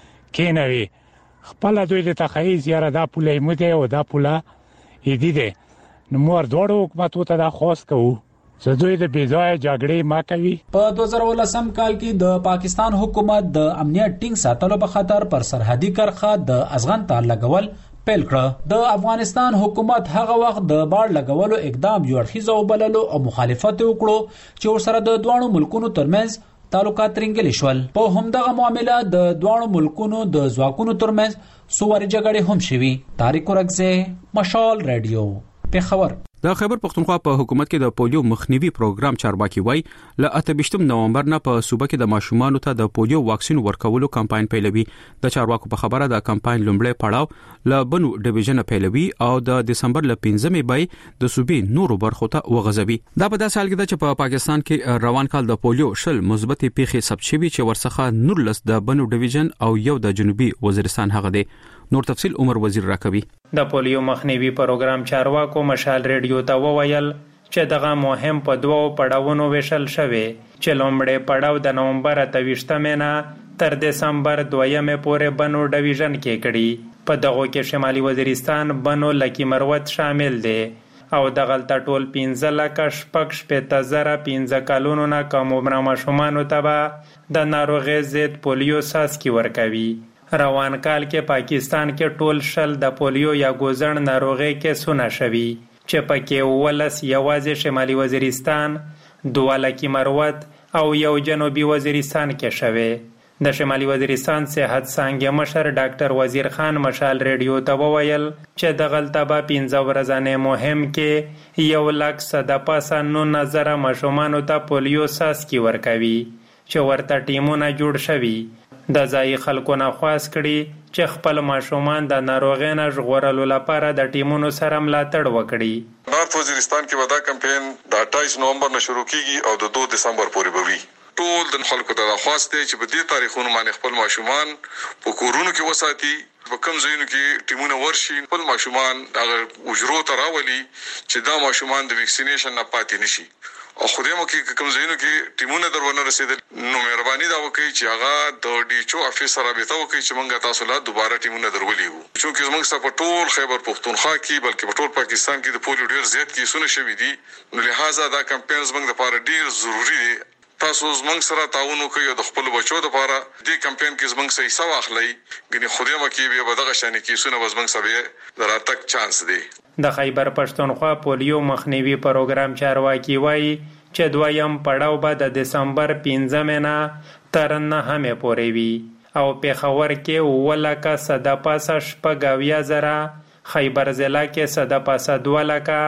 کینوي خپل دوی د تخیز یاره دا پوله مده او دا پوله یدي ده نو مور دوړو حکومت ته دا خوښ کوو زدوی د بیځای جګړې ما کوي. په دوه زره ولسم کال کې د پاکستان حکومت د امنیت ټینګ ساتلو په خاطر پر سرحدي کرخه د ازغن تار لګول پیل کړ. د افغانستان حکومت هغه وخت د بار لګولو اقدام یو اړخیزه وبللو او مخالفت وکړو چې ورسره د دوه ملکونو ترمنځ تعلقات رنګل شول. په همدغه معاملې د دوه ملکونو د ځواکونو ترمنځ سووري جګړې هم شوي. طارق ورغزه مشال رادیو پیښور. د خیبر پختونخوا په حکومت کې د پولیو مخنیوي پروګرام چارواکي وای ل اته نومبر نه په صوبه کې د ماشومانو ته د پولیو واکسین ورکولو کمپاین پیلوي. د چارواکو په خبره د کمپاین لومړی پړاو ل بنو ډیویژن پیلوي او د دسمبر ل پنځمې بای د صوبې نورو برخو ته وغځوي. دا په داسې حال کې چې په پاکستان کې روان کال د پولیو شل مثبت پیښې ثبت شوي چې ورڅخه نورلس د بنو ډیویژن او یو د جنوبي وزیرستان هغه دی. نور تفصیل عمر وزیر راکوي. د پولیو مخنیوي پروګرام چارواکو مشال ریډیو ته وویل چې دغه مهم په دوو پړاوونو ویشل شوی چې لومړی پړاو د نومبر اتهویشتمې نه تر دسمبر دویمې پورې بنو ډیویژن کې کړي. په دغه کې شمالي وزیرستان بنو لکی مروت شامل دی او دغلته ټول پنځه لکه شپږ شپېته زره پنځه کلونو نه کم عمره ماشومانو ته به د ناروغۍ ضد پولیو څاڅکي ورکوي. روان کال کې پاکستان کې ټول شل د پولیو یا ګوزن ناروغي کې سونه شوي چې پکې ولس یوازې شمالي وزیرستان دوه لکی مروت او یو جنوبي وزیرستان کې شوي. د شمالي وزیرستان صحت څانګې مشر ډاکټر وزیر خان مشال ریډیو ته وویل چې دغلته به پنځه ورځې مهم کې یو لک صد پاسه نو نظر ماشومانو ته پولیو څاڅکي ورکوي چې ورته ټیمونه جوړ شوي. د ځای خلکو نه خواست کړي چې خپل ماشومان د ناروغۍ نه ژغورلو لپاره د ټیمونو سره ملاتړ وکړي. نارت وزیرستان کې ودا کمپاین د اټایس نومبر نه شروع کیږي او د دوه دسمبر پورې به وي. ټول د خلکو ته خواست دی چې په دې تاریخونو باندې خپل ماشومان په کورونو کې وساتي. په کوم ځایونو کې ټیمونه ورشي خپل ماشومان هغه وجرو ته راولي چې دا ماشومان د ویکسینیشن نه پاتې نشي. او خدای مو کې کوم ځایونو کې ټیمونه درونه رسیدل نو مهرباني دا وکړي چې هغه د ډي چو افیسر رابطه وکړي چې موږ تاسو له دوباره ټیمونه درولې وو. چې موږ څه په ټول خیبر پختونخوا کې بلکې په ټول پاکستان کې د پولیو ډیر زیات کیسونه شوي دي نو لہذا دا کمپاین زموږ لپاره ډیر ضروری دی. تاسو زموږ سره تعاون وکړئ او د خپل بچو لپاره دې کمپاین کې زموږ سره حصہ واخلئ. ګنې خدای مو کې به بدغه شان کیسونه زموږ سره دراتک چانس دی. د خیبر پښتونخوا پولیو مخنیوي پروګرام چارواکي وایي چې دویم پړاو به د دسمبر پنځمې نه تر نهمې پورې وي او پیښور کې اووه لکه صد پاسه شپږ اویا زره، خیبر ضلع کې صد پاسه دوه لکه،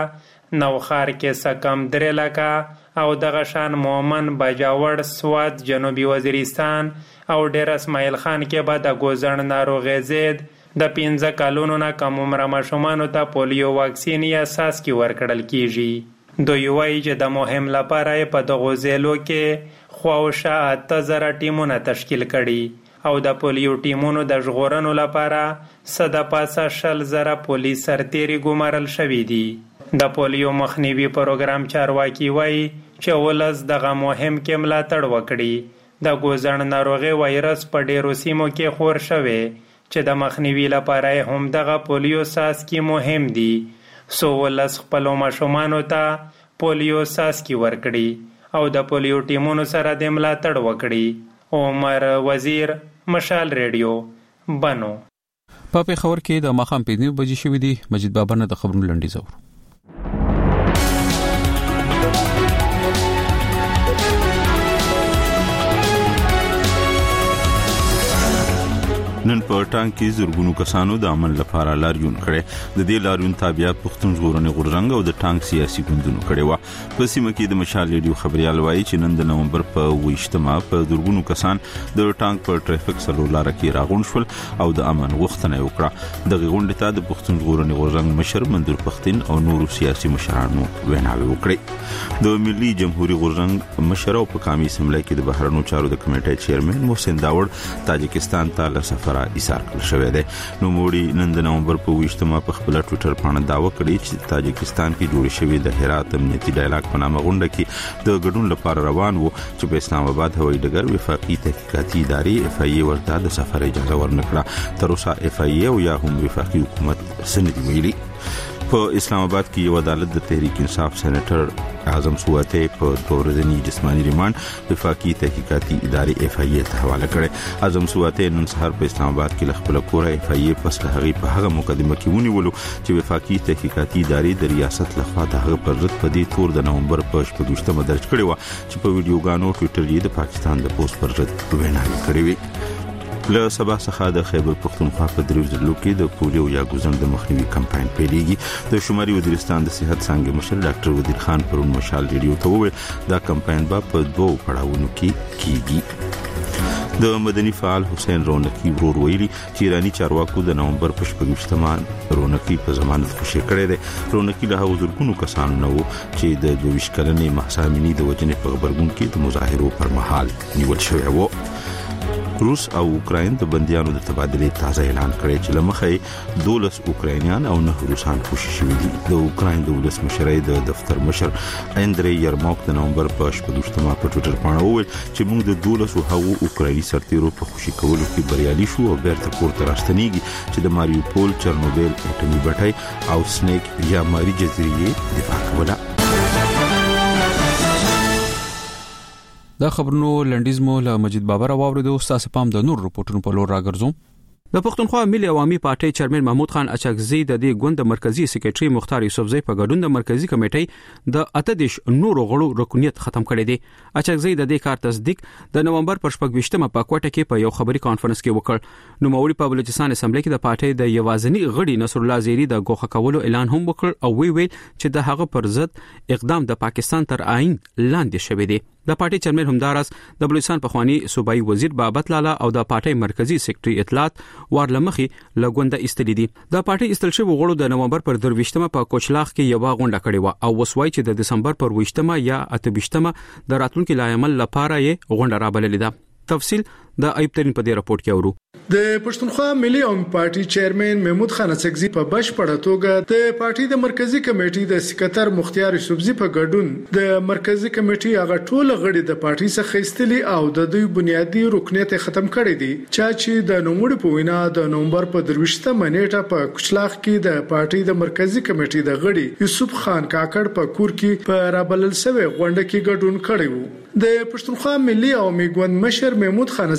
نوخار کې سکم درې لکه او دغه شان مومن بجاوړ سواد جنوبي وزیرستان او ډیر اسماعیل خان کې به د ګوزن ناروغي زید د پنځه کلونو نه کم عمره ماشومانو ته پولیو واکسین یا ساسکي ورکړل کیږي. دوی وایي چې د مهم لپاره په دغو ضلعو کې خواوشا اته زره ټیمونه تشکیل کړي او د پولیو ټیمونو د ژغورنو لپاره څه د پاسه شل زره پولیس سرتیري ګمارل شوي دي. د پولیو مخنیوي پروګرام چارواکي وایي چې ولس دغه مهم کې ملاتړ وکړي. د ګوزن ناروغي وایرس په ډیرو سیمو کې خور شوی چې د مخنیوي لپاره هم دغه پولیو ساسکي مهم دي. سو ولس خپلو ماشومانو ته پولیو ساسکي ورکړي او د پولیو ټیمونو سره د ملاتړ وکړي. عمر وزیر، مشال ریډیو، بنو. په پیښور کې د ماخام پینځه بجې شوې دي. مجید بابا نه د خبرونو لنډیز اورو. نن په ټانک کې زرګونو کسانو د عمل لپاره لاریون کړي. د دې لاریون تابعیا پښتون ژغورنې غورځنګ او د ټانک سیاسي ګوندونو کړي و. په سیمه کې د مشال ریډیو خبريال وایي چې نن د نومبر په ویشتمه په زرګونو کسان د ټانک په ټریفیک سلو لار کې راغون شول او د امن غوښتنه وکړه. د غونډې ته د پښتون ژغورنې غورځنګ مشر منظور پښتين او نورو سیاسي مشرانو ویناوي وکړي. د ملي جمهوریت غورځنګ مشر او په قومي اسمبلی کې د بهرنیو چارو د کمیټې چیرمن محسن داوړ تاجکستان ته له سفر ایثار کړل شوی دی. نو موړي نن د نومبر په ویشتمه په خپل ټوئیټر باندې داوا کړی چې تاجکستان کې جوړ شوی د هرات امنیتي ډایلاګ په نامه غونډه کې د ګډون لپاره روان وو چې په اسلام آباد هوایي ډګر وفاقي تحقیقاتي ادارې اف ای ورته د سفر اجازه ورنکړه. تر اوسه اف ای او یا هم وفاقي حکومت سند ویلي. په اسلام آباد کې یو عدالت د تحریک انصاف سېنیټر اعظم سواته په دورځنی جسمانی ریماند وفاقي تحقیقاتي ادارې اف ای ته حواله کړي. اعظم سواته نن سهار په اسلام آباد کې خپل کور اف ای پس له هغه په هغه مقدمه کې ونیولو چې وفاقي تحقیقاتي ادارې د ریاست لخوا د هغه پر ضد په دې تور د نومبر په شپږمه درج کړي و چې په ویډیوګانو ټوئیټر یې د پاکستان د پوسټ پر ضد ویناوي کړې وي. له سبا څخه د خیبر پختونخوا په دریو ضلعو کې د پولیو یا ګوزن د مخنیوي کمپاین پیلېږي. د شمالي وزیرستان د صحت څنګه مشر ډاکټر وزیر خان پرون مشال ریډیو ته وویل دا کمپاین به په دوه پړاوونو کې کیږي. د مدني فعال حسین رونقي ورور ویلي چې ایرانی چارواکو د نومبر په شپږمه رونقي په ضمانت خوشی کړی دی. رونقي له حضورګونو کسانو نو چې د دویش کلنې محسامینی د وجنې په خبرګون کې د مظاهرو پر مهال نیول شوی وو. روس او اوکراین د بنديانو د تبادلې تازه اعلان کړی چې لمخې دولس اوکراینیان او نه روسان خوشی شوي دي. د اوکراین د ولس مشرۍ د دفتر مشر اندری یرماک د نومبر په شپږمه په ټوئیټر باندې وویل چې موږ د دولس او هغو اوکرایني سرتیرو په خوشی کولو کې بریالي شو او بیرته کورته راستنیږي چې د ماریوپول، چرنوبیل اټومي بټۍ او سنیک یا ماری جزیرې دفاع کوله. دا خبرونو لنډیز مو له مجید بابا راوړو. استاد پام د نور رپورټونو په لور راګرځوم. د پښتونخوا ملي عوامي پارټي چیرمن محمود خان اچکزي د دې ګوند مرکزی سکریټري مختار یوسفزئی په ګډون د مرکزی کمیټې د اتدش نورو غړو رکنیت ختم کړی دی. اچکزي د دې کار تصدیق د نومبر پر شپږمه په کوټه کې په یو خبري کانفرنس کې وکړ. نو موري په بلوچستان اسمبلی کې د پارټي د یوازنی غړي نصر الله زیری د ګوښه کولو اعلان هم وکړ او وی ویل چې د هغه پر ضد اقدام د پاکستان تر آئین لاندې شوی دی. د پارټي چیرمن همدارس د بلوچستان پخوانی صوبایي وزیر بابت لالا او د پارټي مرکزی سکریټري اطلاعات وارلمخي لګونده استلی دي. د پارټي استل شوی غړو د نومبر پر درويشتمه په کوچلاخ کې یو غونډه کړې و او وسوي چې د دسمبر پر ویشتمه یا اتهشتمه د راتلونکو لایمل لپاره یې غونډه را بللې ده. تفصیل د ایبترین په دې راپورټ کې اورو. د پښتونخوا ملي عوامي پارټي چیرمن محمود خان اڅکزي په بشپړه توګه د پارټي د مرکزی کمیټې د سکرټر مختار یوسفزئی په ګډون د مرکزی کمیټې هغه ټول غړي د پارټي څخه ایستلي او د دوی بنیادی رکنیت ختم کړی دي چې د نوموړي په وینا د نومبر په درويشتمه نیټه په کوچلاخ کې د پارټي د مرکزی کمیټې د غړي یوسف خان کاکړ په کور کې په رابلل سوی غونډه کې ګډون کړی وو. د پښتونخوا ملي عوامي ګوند مشر محمود خان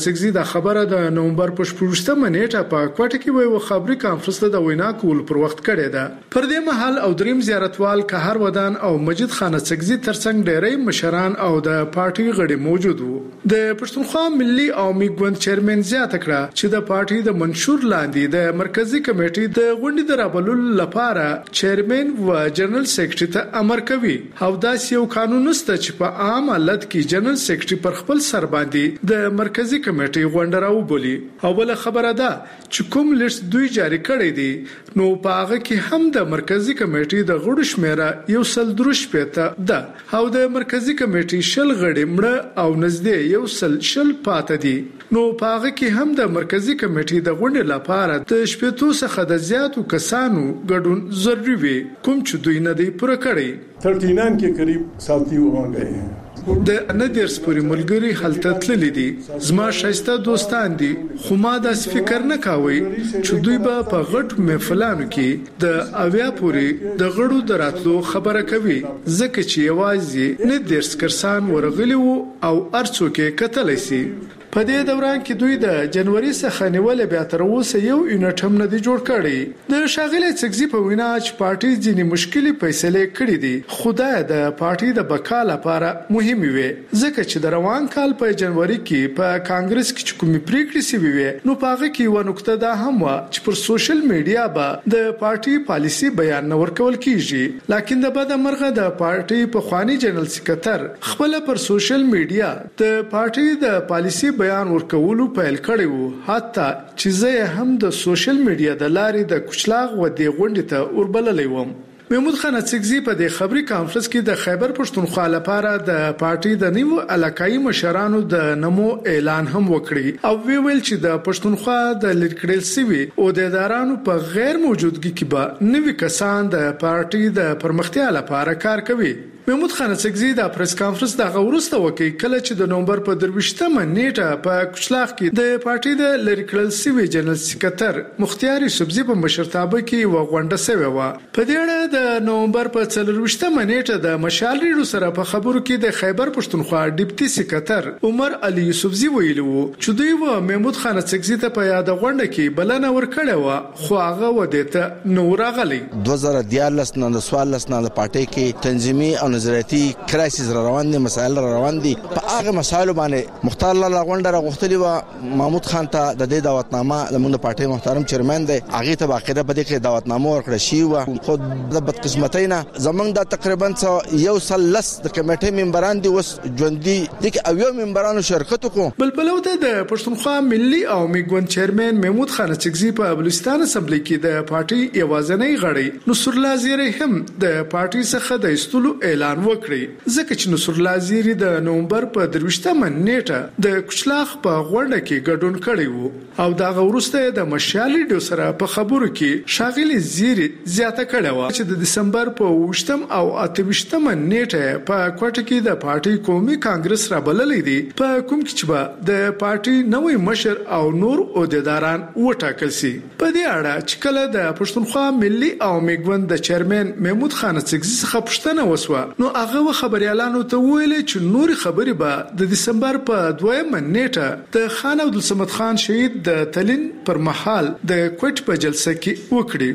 خانسکزي د خبره د نومبر په شپږمه نیټه په کوټه کې ویو خبري کانفرنس ته د وینا کول پر وخت کړی ده. پر دې مهال او دریم زیارتوال قهر ودان او مجید خانسکزي ترڅنګ ډېری مشران او د پارټي غړي موجود وو. د پښتونخوا ملي او میګوند چیرمن زیاته کړه چې د پارټي د منشور لاندې د مرکزی کمیټې د غونډې د رابللو لپاره چیرمن و جنرال سیکریټری ته امر کوي او داس یو قانون نشته چې په عام حالت کې جنرال سیکریټری پر خپل سر باندې د مرکزی کمیټې غونډه راوبولي. او بل خبره ده چې کوم لیست دوی جاری کړی دی نو په هغه کې هم د مرکزی کمیټې د غړو شمیره یو سل دروش پېته ده او د مرکزی کمیټې شل غړي مړه او نږدې یو سل شل پاتې دي. نو په هغه کې هم د مرکزی کمیټې د غونډې لپاره د شپږو څخه د زیاتو کسانو ګډون ضروري وي کوم چې دوی نه دی پوره کړی. उनतालीस के करीब साथी वहां गए हैं. د ندرس پوری ملګری حالت تللی دي. زما شایسته دوستان دي خو ما د فکر نه کاوي چې دوی به په غټ محفلانو کې د اویا پوری د غړو دراتلو خبره کوي ځکه چې یوازې ندرس کرسان ورغلی وو او ارڅو کې کتلی سي. په دې دوران کې دوی د جنوري څخه نیولې بیا تر اوسه یو یونټ هم نه دی جوړ کړی. د شاغله سکزي په وینا چې پارټي ځینې مشکلي فیصله کړې دي خدای د پارټي د بقا لپاره مهم وي ځکه چې د روان کال په جنوري کې په کانګرس کې کومې پریکړې سوي وي نو په هغه کې و نقطه دا هم و چې پر سوشل میډیا به د پارټي پالیسي بیان نه ورکول کیږي. لکه د بده مرغه د پارټي په خواني جنرال سکرټر خپل پر سوشل میډیا د پارټي د پالیسي بیان ورکولو پیل کړی وو حتی چې زه هم د سوشل میډیا د لارې د کوچلاغ و دی غونډې ته وربللې وم. محمود خانسکزي په دې خبري کانفرنس کې د خیبر پښتونخوا لپاره د پارټي د نیو علاقائی مشرانو د نمو اعلان هم وکړي او وی ویل چې د پښتونخوا د لیکړل سوي او د ادارانو په غیر موجودګي کې به نوي کسان د پارټي د پرمختیا لپاره کار کوي. محمود خانسکزي د پریس کانفرنس د غوړسته وکي کله چې د نومبر په درويشتمه نیټه په کوچلاغ کې د پارټي د لیکړل سوي جنرال سکرټر مختیار یوسفزي په مشرتابه کې و غونډه سوي و. په دې اړه د نومبر په څلرويشتمه نیټه د مشال ریډو سره په خبرو کې د خیبر پښتونخوا ډیپټي سکرټر عمر علي یوسفزي ویلو چې دوی و محمود خانسکزي ته په یاد غونډه کې بلنه ورکړه و خو هغه ودته نو راغلی. دوه زره دیارلس نه د سوال لس نه د پارټي کې تنظیمي او نظریاتي کرایسس روان دي مسایل روان دي په هغه مسایل باندې مختار الله غونډه راغختلی و محمود خان ته د دې دعوتنامه زموږ پارټي محترم چیرمن دی هغه ته باقاعده په دې کې دعوتنامه ورکړه شي و خو د بدقسمتینا زمونږ د تقریبا یو سل لس د کمیټې ممبران دي وس ژوندۍ دي او یو ممبرانو شرکت وکړو. بل بل ته د پښتونخوا ملي او میګوند چیرمن محمود خانسکزي په بلوچستان اسمبلی کې د پارټي یوازنۍ غړي نصر الله زیری هم د پارټي څخه د استلو اعلان وکړي ځکه چې نصر الله زیری د نومبر په درويشتمه نیټه د کوچلاغ په غونډه کې ګډون کړی وو او دا غوړسته د مشالي ډو سره په خبرو کې شاغلي زیری زیاته کړه و چې د دسمبر په وشتم او اتوشتمه نیټه په کوټه کې د پارټي قومي کانګرس را بللې دي په کوم کې چې د پارټي نوې مشر او نور عہدیداران وټاکل سي. په دې اړه چې کله د پښتونخوا ملي او میګوند د چیرمن محمود خانسکزي څخه پوښتنه وسوه نو هغه خبريالانو ته ویل چې نور خبري به د دسمبر په دویمه نیټه د خان عبدالصمد خان شهید د تلین پر مهال د کوټ په جلسه کې وکړي.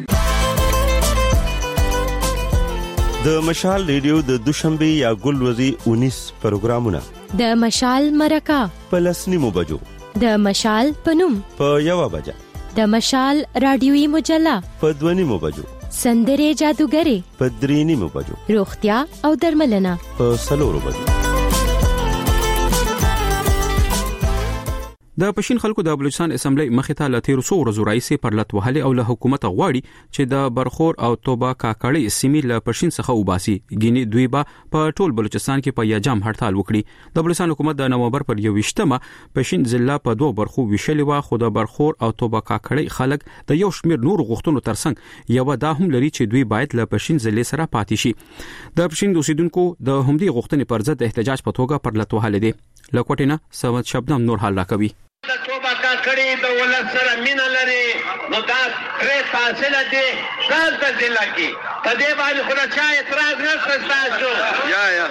د مشال ریډیو د دوشنبه یا ګلوري انیس پروګرامونه د مشال مرکه په لسنیمو بجو د مشال پنوم په یو بجه د مشال رادیوي مجله په دونیمو بجو سندره جادوګری په درینیمو بجو روغتیا او درملنه په سلورو بجو. د پښین خلکو د بلوچستان اسمبلی مخې ته ل تیر څو ورځې راځي پر لټ وهلي او له حکومت غواړي چې د برخور او توبه کاکړی سیمې له پښین څخه وباسي. ګینه دوی به په ټول بلوچستان کې په یجام هړتال وکړي. د بلوچستان حکومت د نومبر پر یوویشتمه پښین ضلع په دوه برخو ویشلې و خو د برخور او توبه کاکړی خلک د یو شمیر نور غوښتنو ترڅنګ یو دا هم لري چې دوی باید له پښین ضلع سره پاتې شي. د پښین اوسیدونکو د همدې غوښتنې پر ضد احتجاج په توګه پر لټ وهلي دي. لکوټینا سمت شبنم نور حال راکوي. د توبه کاکړی د ولس سره مینه لري نو دا پرې فاصله دي ځان ته ځل کی په دې باندې خو چا اعتراض نه ستاسو یا یا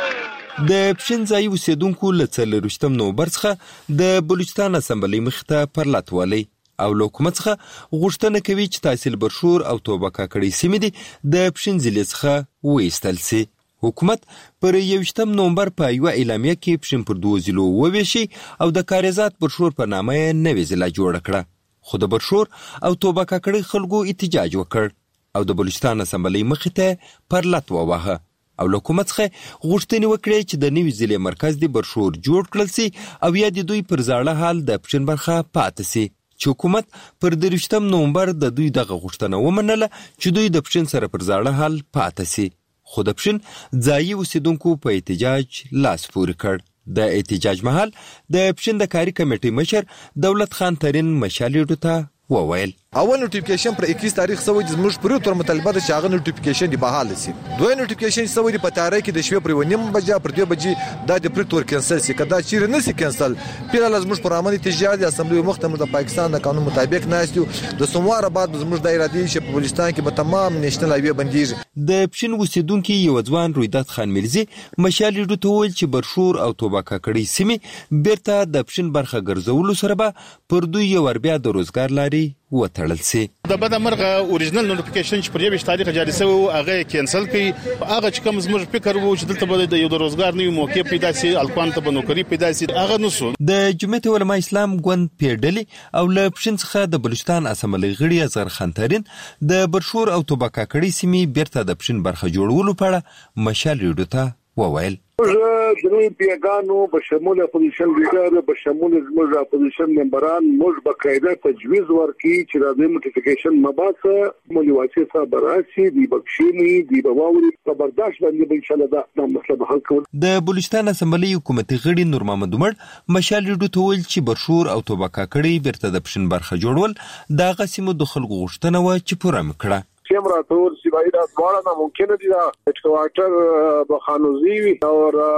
د پښین ځای اوسیدونکو له څلرویشتم نومبر څخه د بلوچستان اسمبلی مخته پر لات والی او له حکومت څخه غوښتنه کوي چې تحصیل برشور او توبه کاکړي سیمې دي د پښین ضلع څخه وایستل سي. حکومت پر یویشتم نومبر په یوه اعلامیه کې پښین پر دوو ضلعو وویشي او د کاریزات برشور په نامه یې نوې ضلع جوړه کړه. خو د برشور او توبه کاکړي خلکو احتجاج وکړ او د بلوچستان اسمبلی مخې ته پر لات وواهه او له حکومت څخه غوښتنې وکړې چې د نوې ضلع مرکز د برشور جوړ کړل سي او یا د دوی پر زاړه حال د پښین برخه پاتې سي. چې حکومت پر درویشتم نومبر د دوی دغه غوښتنه ومنله چې دوی د پښین سره پر زاړه حال پاتې سي. خو د پښین ځایي اوسیدونکو په احتجاج لاس پورې کړ. د احتجاج مهال د پښین د کاري کمیټې مشر دولت خان ترین مشالېډو ته وویل اول نوټیفیکیشن پر اکیس تاریخ سوی د زموږ پرې تر مطالبه د شاغه نوټیفیکیشن دی بحال سي. دوی نوټیفیکیشن سوی د پتاره کې د شوی پر ونیم بجا پر دوه بجې د د پرې تور کینسل سي. کدا چیرې نه سي کینسل پیره لازم پر عمل احتجاج د اسمبلی مختم د پاکستان د قانون مطابق ناشتو د سوموار بعد زموږ د ارادي چې په بلوچستان کې به تمام نېشنل هایوی بندیږي. د پښین اوسیدونکو یو ځوان رویداد خان ملزي مشالېډو ته ویل چې برشور او توبه کاکړي سیمې بیرته د پښین برخه ګرځولو سره به پر دوی یو ور بیا د روزګار لاري وتړل سي. د بده مرغه اوریجنل نوټیفیکیشن چې پر یوه تاریخ جاری شوی هغه کینسل کړي. هغه چې کوم زموږ فکر وو چې دلته به د یو د روزګار نوې موقع پیدا شي الکوان ته به نوکری پیدا شي هغه نسو. د جمعیت علماء اسلام ګوند پیډلې او له پښین څخه د بلوچستان اسمبلی غړي اصغر خان ترین د برشور او توبه کاکړي سیمې بیرته د پښین برخه جوړولو په اړه مشالېډو ته وویل. موږ د پیګانو په شمول اپوزیشن لیډر په شمول زموږ اپوزیشن ممبران موږ بقاعده تجویز ورکړي چې د نوټیفیکیشن مباحثه مولوي صاحب راشي دی بخښنی دی بواوري په برداشت باندې ان شاء الله دا مسله حل کوو. د بلوچستان اسمبلی حکومتي غړي نور محمد عمر مشالېډو ته ویل چې برشور او توبه کاکړي بیرته د پښین برخه جوړول د غسیمو د خلکو غوښتنه و چې پوره مکړه. کیمرا تور سیوای دا ډول نه ممکن دي دا هډکوارټر بخانوزی او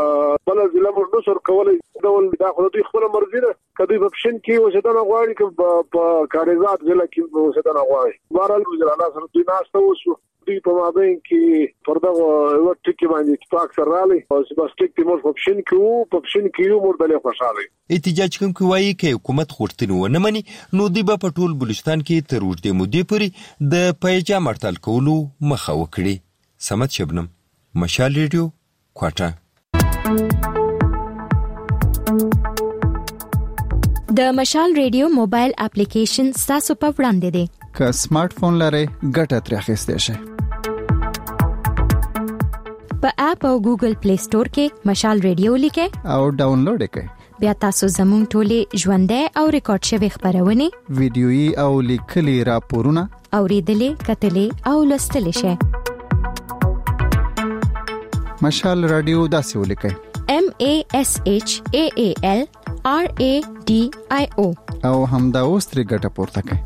بل ضلع نو سر کولای ډول دا خو دوی خپل مرزي ده کدی په پښین کې وسدان غواړي ک په کاریزات ضلع کې وسدان غواړي بهرال وزیر الله سره دوی ناشته وشو دوی په مابین کې پرده او ټکی باندې اتفاق سره رالی او سباستیک تیمور په پښین کې په پښین کې یو مردل خوشاله. احتجاج کوونکي وایي چې حکومت غوښتنه ونه مني نو دوی به په ټول بلوچستان کې تر اوږدې مودې پورې د پیجام هړتال کولو مخه وکړي. سمت شبنم مشال ریډیو کوټه. د مشال ریډیو موبایل اپلیکیشن تاسو په وړاندې دی. که سمارټ فون لرئ ګټه ترې اخیستئ شئ. په اپ او ګوګل پلی سٹور کې مشال ریډیو لیکئ او ډاونلوډ کړئ. بیا تاسو زموږ ټولې ژوندۍ او ریکارډ شوی خبرونه ویډیويي او لیکلي راپورونه اوریدلې کتلې او لوستلې شئ. مشال رادیو داسې ولیکئ M A S H A A L R A D I O او همدا اوس ترې ګټه پورته کړئ.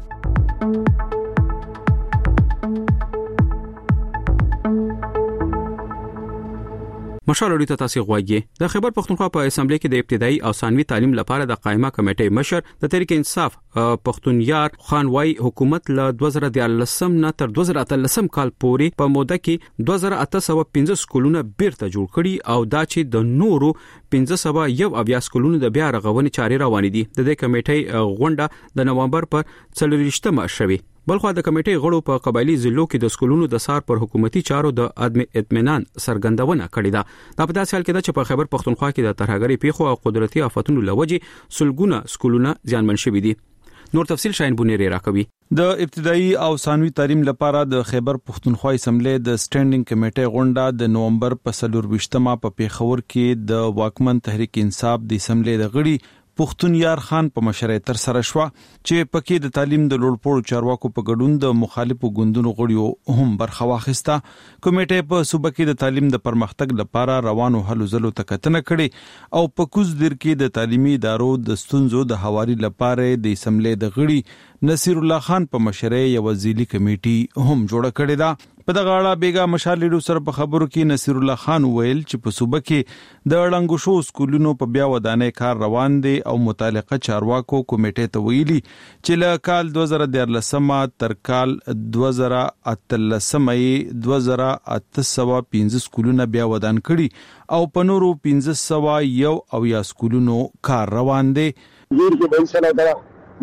مشال اړیته تاسو غواړئ د خیبر پښتونخوا په اسمبلی کې د ابتدایي او ثانوي تعلیم لپاره د قائمه کمیټې مشر د تحریک انصاف پښتونیار خان وای حکومت له دوه زره ديارلسم نه تر دوه زره اتلسم کال پورې په موده کې دوه زره اته سوه پنځه سکولونه بیرته جوړ کړي او دا چې د نورو پنځه سوه یو اویا سکولونو د بیا رغونې چارې روانې دي. د دې کمیټې غونډه د نومبر پر څلورویشتمه شوه. بلخو د کمیټې غړو په قبایلی ضلعو کې د سکولونو د سار پر حکومتي چارو د عدم اطمینان څرګندونه کړې ده. دا په داسې حال کې ده چې په خیبر پښتونخوا کې د ترهګرۍ پیښو او قدرتي آفتونو لوجې سلګونه سکولونه زیانمن شوي دي. نور تفصيل شاین بونیری راکوي. د ابتدایي او ثانوي تعلیم لپاره د خیبر پښتونخوا اسمبلی د سټینډینګ کمیټې غونډه د نومبر په څلورویشتمه په پیښور کې د واکمن تحریک انصاف د اسمبلی د غړي پښتونیار خان په مشرۍ تر سره شو چې پکې د تعلیم د لوړپوړو چارواکو په ګډون د مخالفو ګوندونو غړیو هم برخه واخیسته. کمیټې په صوبه کې د تعلیم د پرمختګ لپاره روانو هلو ځلو ته کتنه کړې او په کوز دیر کې د تعلیمي ادارو د ستونزو د حوالې لپاره د اسمبلی د غړي نصیر الله خان په مشرۍ یو ځیلی کمیټي هم جوړه کړې ده. په دغه اړه بیګا مشال لیډو سره په خبرو کې نصیر الله خان وویل چې په صوبه کې د ړنګو شو سکولونو په بیا ودانۍ کار روان دی او متعلقه چارواکو کمیټې ته ویلي چې له کال دوه زره دیارلسمه تر کال دوه زره اتلسمه یې دوه زره اته سوه پنځه سکولونه بیا ودان کړي او په نورو پنځه سوه یو اویا سکولونو کار روان دی. ډیر کې بل څه نه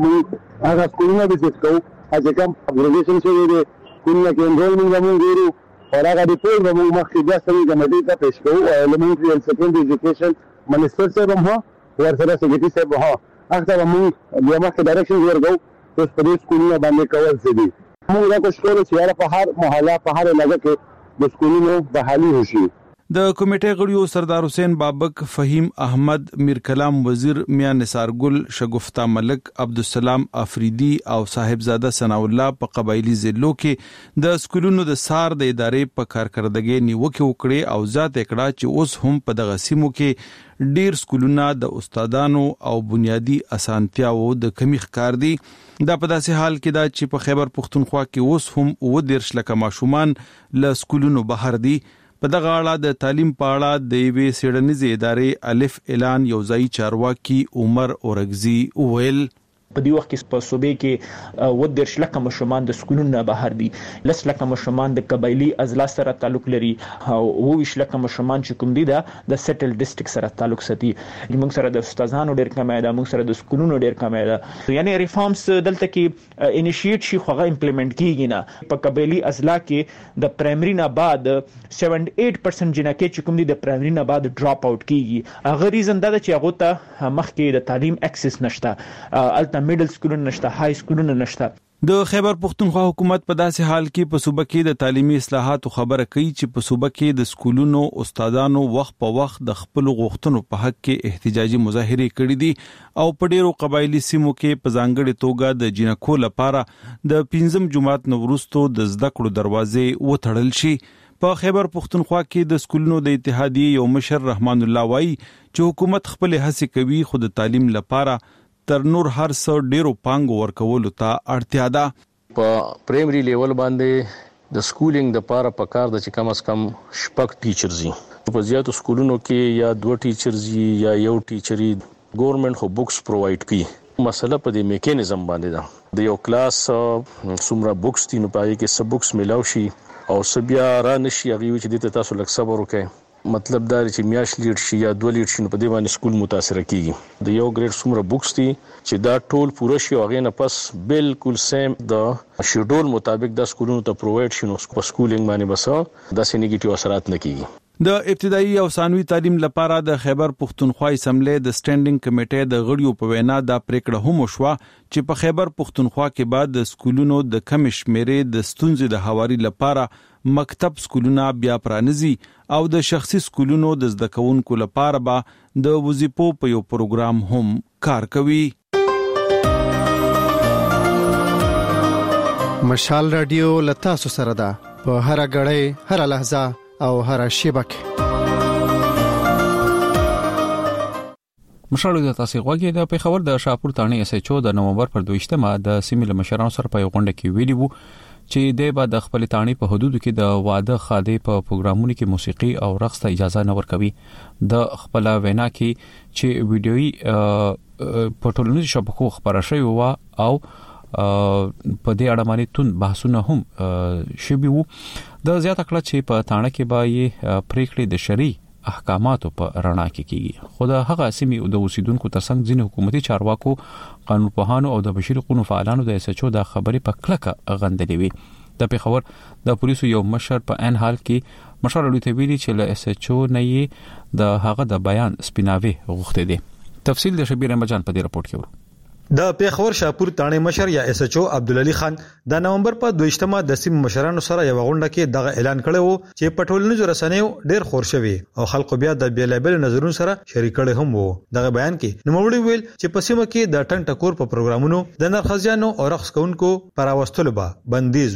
موږ هغه سکولونه وزټ کوو چې کوم اپګریډیشن شوی دی سکولونه کې انرولمنټ زموږ ګورو او هغه ریپورټ زموږ مخکې بیا سوي کمیټې ته پیش کوو. ایلیمنټري او سیکنډري ایجوکیشن منسټر صاحب هم ورسره سیکریټري صاحب هم هغه ته موږ بیا مخکې ډایرکشن ورکوو چې په دې سکولونه باندې کول څه دي. موږ دا کوشش کوو چې په هر محله په هر علاقه کې د سکولونو بحالي وشي. د کمیټې غړیو سردار حسین بابک، فهیم احمد، میر کلام وزیر، میاں نثار ګل، شګفتا ملک، عبدالسلام افریدی او صاحبزاده ثنا الله په قبایلی ضلعو کې د سکولونو د سار د ادارې په کارکردګۍ نیوکه وکړي او ذات کړه چې اوس هم په دغه سیمو کې ډیر سکولونه د استادانو او بنیادی اسانتیاو د کمی ښکار دي. دا په داسې حال کې دا چې په خیبر پښتونخوا کې اوس هم اووه دېرش لکه ماشومان له سکولونو بهر دي. په دغه اړه د تعلیم په اړه د یوې څېړنیزې ادارې الف اعلان یوځایي چارواکي عمر اورګزي وویل په دې وخت کې په صوبې کې اووه دېرش لکه ماشومان د سکولونو بهر دي، لس لکه ماشومان د قبایلی اضلاع سره تعلق لري او اووه ویشت لکه ماشومان چې کوم دي دا د سیټل ډیسټریکټ سره تعلق ساتي. موږ سره د استادانو ډیر کم ده، موږ سره د سکولونو ډیر کم ده. یعنی ریفارمز دلته کې انیشیټ شي خو هغه امپلیمنٹ کیږي نه. په قبایلی اضلاع کې د پرایمري نه بعد سیونټي ایټ پرسنټ جنکه چې کوم دي د پرایمري نه بعد ډراپ اوټ کیږي. هغه ریزن دا چې هغه ته مخکې د تعلیم اکسس نشته، الته میډل سکولونه نشته، های سکولونه نشته. د خیبر پښتونخوا حکومت په داسې حال کې په صوبه کې د تعلیمي اصلاحاتو خبره کوي چې په صوبه کې د سکولونو استادانو وخت په وخت د خپل غوښتنو په حق کې احتجاجي مظاهرې کړې دي او په ډیرو قبایلی سیمو کې په ځانګړي توګه د جنکو لپاره د پنځم جماعت نو وروسته د زده کړو دروازې وتړل شي. په خیبر پښتونخوا کې د سکولونو د اتحادیې یو مشر رحمان الله وایي چې حکومت خپل هڅې کوي خو د تعلیم لپاره تر نور هر څه ډیرو پانګو ورکولو ته اړتیا ده. په پرایمري لیول باندې د سکولینګ د پاره په کار د چې کم از کم شپږ ټیچرز وي. په زیاتو سکولونو کې یا دوه ټیچرز یا یو ټیچري. ګورنمنت خو بوکس پرووایډ کوي. مسله په دې میکانیزم باندې ده. د یو کلاس څومره بوکس دي نو پای کې سب بوکس ملاو شي او سبیا را نشي هغه چې د تاسو لک صبر وکړئ. مطلب دا چې میاش لیډ شي یا دوه لیډ شي په دې باندې سکول متاثر کیږي. د یو ګریډ څومره بوکس دي چې دا ټول پوره شي او هغه نه پس بالکل سیم د شیډول مطابق د سکولونو ته پرووایډ شي نو په سکولینګ باندې بس د سې نیگیټیو اثرات نه کیږي. د ابتدایي او ثانوي تعلیم لپاره د خیبر پښتونخوا اسمبلی د سټینډینګ کمیټې د غړیو په وینا دا پریکړه هم وشوه چې په خیبر پښتونخوا کې بعد د سکولونو د کم شمیرې د ستونزې د هواري لپاره مکتب سکولونه بیا پرانیزي او د شخصي سکولونو د زده کوونکو لپاره به د وظیفو په یو پروګرام هم کار کوي. مشال رادیو لتاسو سره ده په هر غړې هر لحظه او هر شیبه کې. مشال د تاسو غوږی د پیښور د شاپور تانه اس ایچ او د نومبر پر دویشتمه د سیمې مشرانو سره په غونډه کې ویلي وو چې د بعد خپل تانی په حدودو کې د واده خاده په پروګرامونو کې موسیقي او رقص ته اجازه نه ورکوي. د خپل وینا کې چې ویډیوي په ټولنیزو شبکو خبره شوی و او په دې اړه باندې تون بحثونه هم شوي وو. د زیاته کړه چې په تانه کې به یې پریکړې د شری احکاماتو په رڼا کې کیږي. خو د هغه سیمې د اوسیدونکو ترڅنګ ځینې حکومتي چارواکو، قانون پوهانو او د بشري حقوقو فعالانو د اس ایچ او د خبرې په کلکه غندلې وي. د پیښور د پولیسو یو مشر په ان حال کې مشر لوی ویلي چې له اس ایچ او نه یې د هغه د بیان سپیناوي غوښته دي. تفصیل د شبیر احمد جان په دې رپورت کې ورو. د پیښور شاپور تانه مشر یا اس ایچ او عبدالعلی خان د نومبر په دویشتمه د سیم مشرانو سره یو غونډه کې دغه اعلان کړو چې په ټولنیزو رسنیو ډیر خور شوی او خلکو بیا د بیلابل نظرونو سره شریک کړي هم وو. دغه بیان کې نوموړي ویل چې په سیمه کې د ټن ټکور په پروګرامونو د نرخزیانو او رقص کوونکو پر واستلو به بندیز وي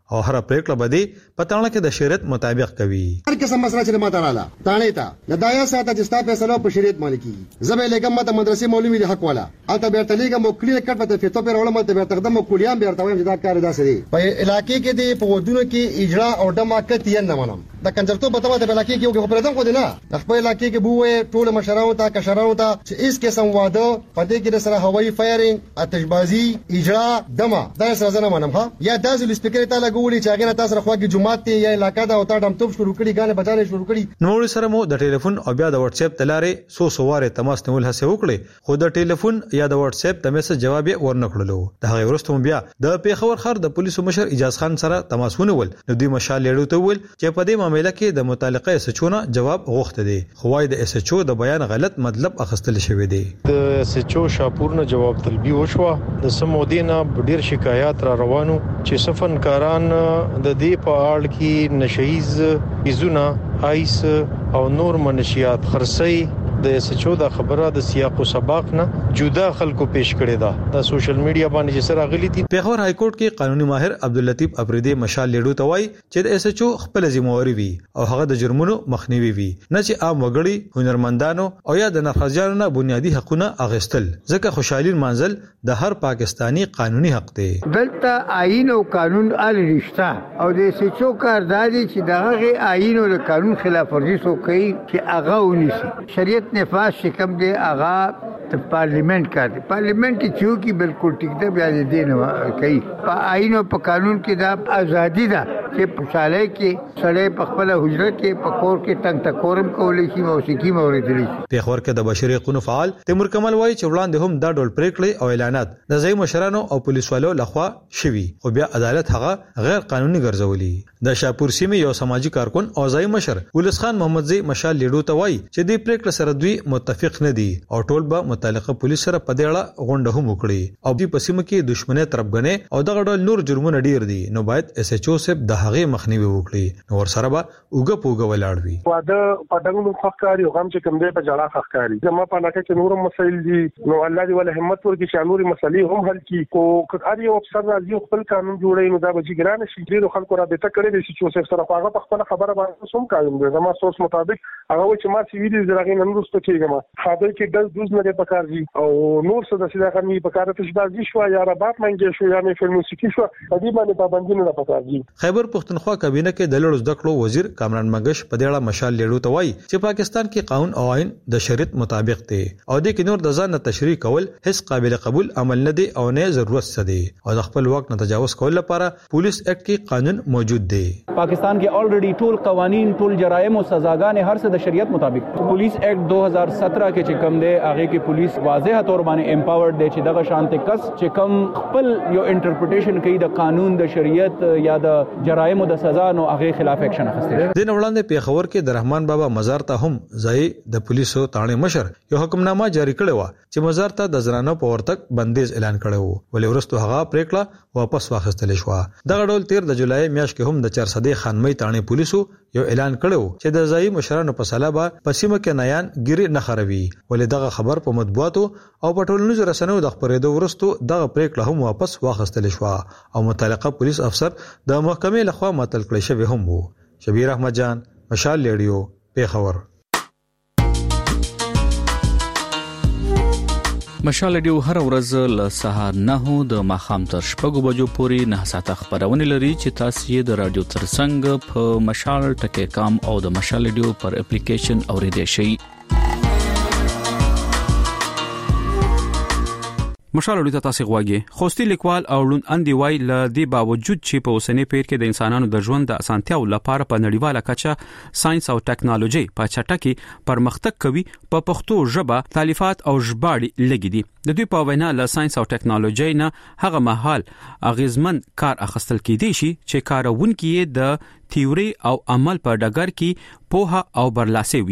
او هر پریکړه بده پټاڼه کې د شریعت مطابق کوي. هر قسم مسله چې ماته رااله تانه تا د دایا ساته چې ستا فیصله په شریعت باندې کیږي. زبې لګم ماته مدرسې مولوی د حق والا البته بیرته لګم او کلی کټ په فیتو پر علماء ته بیرته قدم کولیان بیرته وایم چې دا کار داسې دی په علاقې کې دی په ودونو کې اجرا او دماکت یې نه منم د کنجرتو په توګه د علاقې کې یو پردم خو دی نه د خپل علاقې کې بوې ټول مشرانو ته کشرانو ته چې اس قسم واده پدې کې د سره هوایي فایرینګ آتشبازي اجرا دمه دا سره نه منم ها یا داسې سپیکر ته لګولي چې هغه تاسو راخوا کې جمعات ته یا علاقې دا او تا دم توپ شروع کړي غانې بچانه شروع کړي. نو سره مو د ټلیفون او بیا د واتس اپ تلارې سو سواره تماس نیول هڅه وکړي خو د ټلیفون یا د واتس اپ د میسج جواب یې ورنکړلو. د هغه وروسته بیا د پیښور خر د پولیسو مشر اجاز خان سره تماس ونیول. نو دوی مشال لیډو ته ویل چې په دې معاملې کې د متعلقه اس ایچ او نه جواب غوښته دي خو وايي د اس ایچ او د بیان غلط مطلب اخیستل شوی دی. د اس ایچ او شاپور نه جواب طلبي وشو د سمودینا ډیر شکایات را روانو چې صفنکاران د دې په اړه کې نشیز ایزونه ایس او نور منشیات خرسي د اس ایچ او د خبره د سیاق او سباق نه جدا خلکو پیش کړي دا د سوشل میډیا باندې چې سره غلي دي. پیښور های کورټ کې قانوني ماهر عبداللطیف افریدی مشال لیډو ته وایي چې د اس ایچ او خپل ذمہواری وي او هغه د جرمونو مخنیوي وي نه چې عام وګړي هنرمندانو او یا د نرخجانو نه بنیادی حقوقونه اغستل ځکه خوشحالي منزل د هر پاکستانی قانوني حق دی. دلته آئین او قانون ال رښتا او د اس ایچ او کارداري چې دغه آئین او قانون خلاف ورزي سو کوي چې هغه ونیسي. شریعت نفاذ شکم دے آغا پارلیمنٹ کا دے پارلیمنٹ کی چوکی بالکل ٹک دے بیا دے نو کئی آئین او په قانون کې دا ازادي ده چې په شاله کې سړی په خپل حجرت کې په کور کې تنگ تکورم کولای شي او سکی موریدلی شي. پیښور کې د بشري حقوقو فعال تیمور کمال وایي چې وړاندې هم دا ډول پریکړې او اعلانات د ځای مشرانو او پولیسوالو لخوا شوي خو بیا عدالت هغه غیر قانوني ګرځولي. د شاپور سیمې یو سماجی کارکون او ځای مشر ولس خان محمد زی مشال لیډو ته وایي چې د پریکړې سره دوی متفق نه دي او ټول به متعلقه پولیس سره په دې اړه غونډه هم وکړي او د پسیمه کې دښمنۍ طرفګنې او دغه ډول نور جرمونه ډیر دي نو باید اس ایچ او سپ د هغه مخنیوي وکړي نو ور سره به اوګه پوګه ولاړ وي. واده پټنګ نو فخکاری او هم چې کوم دی په جلا فخکاری زما په لکه چې نور مسایل دي نو الله دې ول همت ورکړي چې نور مسلې هم حل کړي کو هر یو افسر راځي خپل قانون جوړي نو دا به ګران شي ډیرو خلکو را بیت کړي دي چې اوس سره هغه په خپل خبره باندې سم قائم دي زما سوچ مطابق هغه چې ما سی ویډیو زراغې نن وروسته کېږم خاطر کې دز دوز نه پکار دي او نور څه د سیده غنی پکار ته شبازي شو یا رباط منګي شو یا مې فلم موسیقي شو دې باندې پابندي نه پکار دي. خیبر پختونخوا کابینه کې د لړو زده کړو وزیر کامران منګش په دې اړه مشال لیډو ته وایي چې پاکستان کې قانون او آئین د شریعت مطابق دی او د کې نور د ځان تشریح کول هیڅ قابل قبول عمل نه دی او نه ضرورت څه دی او د خپل وخت نه تجاوز کول لپاره پولیس ایکټ کې قانون موجود دی. پاکستان کې الریډي ټول قوانين ټول جرایم او سزاګانې هر څه د شریعت مطابق. پولیس ایکټ دو ہزار سترہ کې چې کوم دی هغه کې پولیس واضح تور باندې امپاورډ دی چې دغه شانته کس چې کوم خپل یو انټرپریټیشن کوي د قانون د شریعت یا د جرایم او د سزا نو هغه خلاف اکشن اخیستل. د وړاندې پیښور کې د رحمان بابا مزار ته هم ځای د پولیسو تانه مشر یو حکمنامه جاری کړی و چې مزار ته د زنانو په ورتګ بندیز اعلان کړی و ولې ورستو هغه پریکړه واپس واخیستل شو. دغه ډول تیر د جولای میاشت کې هم د چارسدې خانمې تانه پولیسو یو اعلان کړو چې د ځای مشرانو په سلابه پسیمه کې نیان ګری نه خروي ولې دغه خبر په مطبوعاتو او په ټولنیزو رسنیو د خبرېدو ورستو دغه پریکړه هم واپس واخیستل شو او متعلقه پولیس افسر د محکمې لخوا معطل کړی شوی هم وو. شبیر احمد جان مشال لیډیو پیښور. مشال ډیو هر ورځ له سهار نه د ماخام تر شپږو بجو پورې نه ساعته خبرونه لري چې تاسو یې د رادیو ترڅنګ په مشال ټکی کام او د مشال ډیو پر اپلیکیشن اوریدئ شئ. مشال ډیو تاسو غواګي خوستي لیکوال او لون اندي وای ل دې باوجود چې په اوسنی پیر کې د انسانانو د ژوند د اسانتیاو لپاره په نړیواله کچه ساينس او ټکنالوژي په چټکي پرمختګ کوي په پښتو ژبه تالیفات او ژباړې لګي دي. د دوی په وینا له ساينس او ټکنالوژي نه هغه مهال اغیزمن کار اخیستل کېدی شي چې کارونکي د تیوري او عمل په ډګر کې پوهه او برلاسي وي.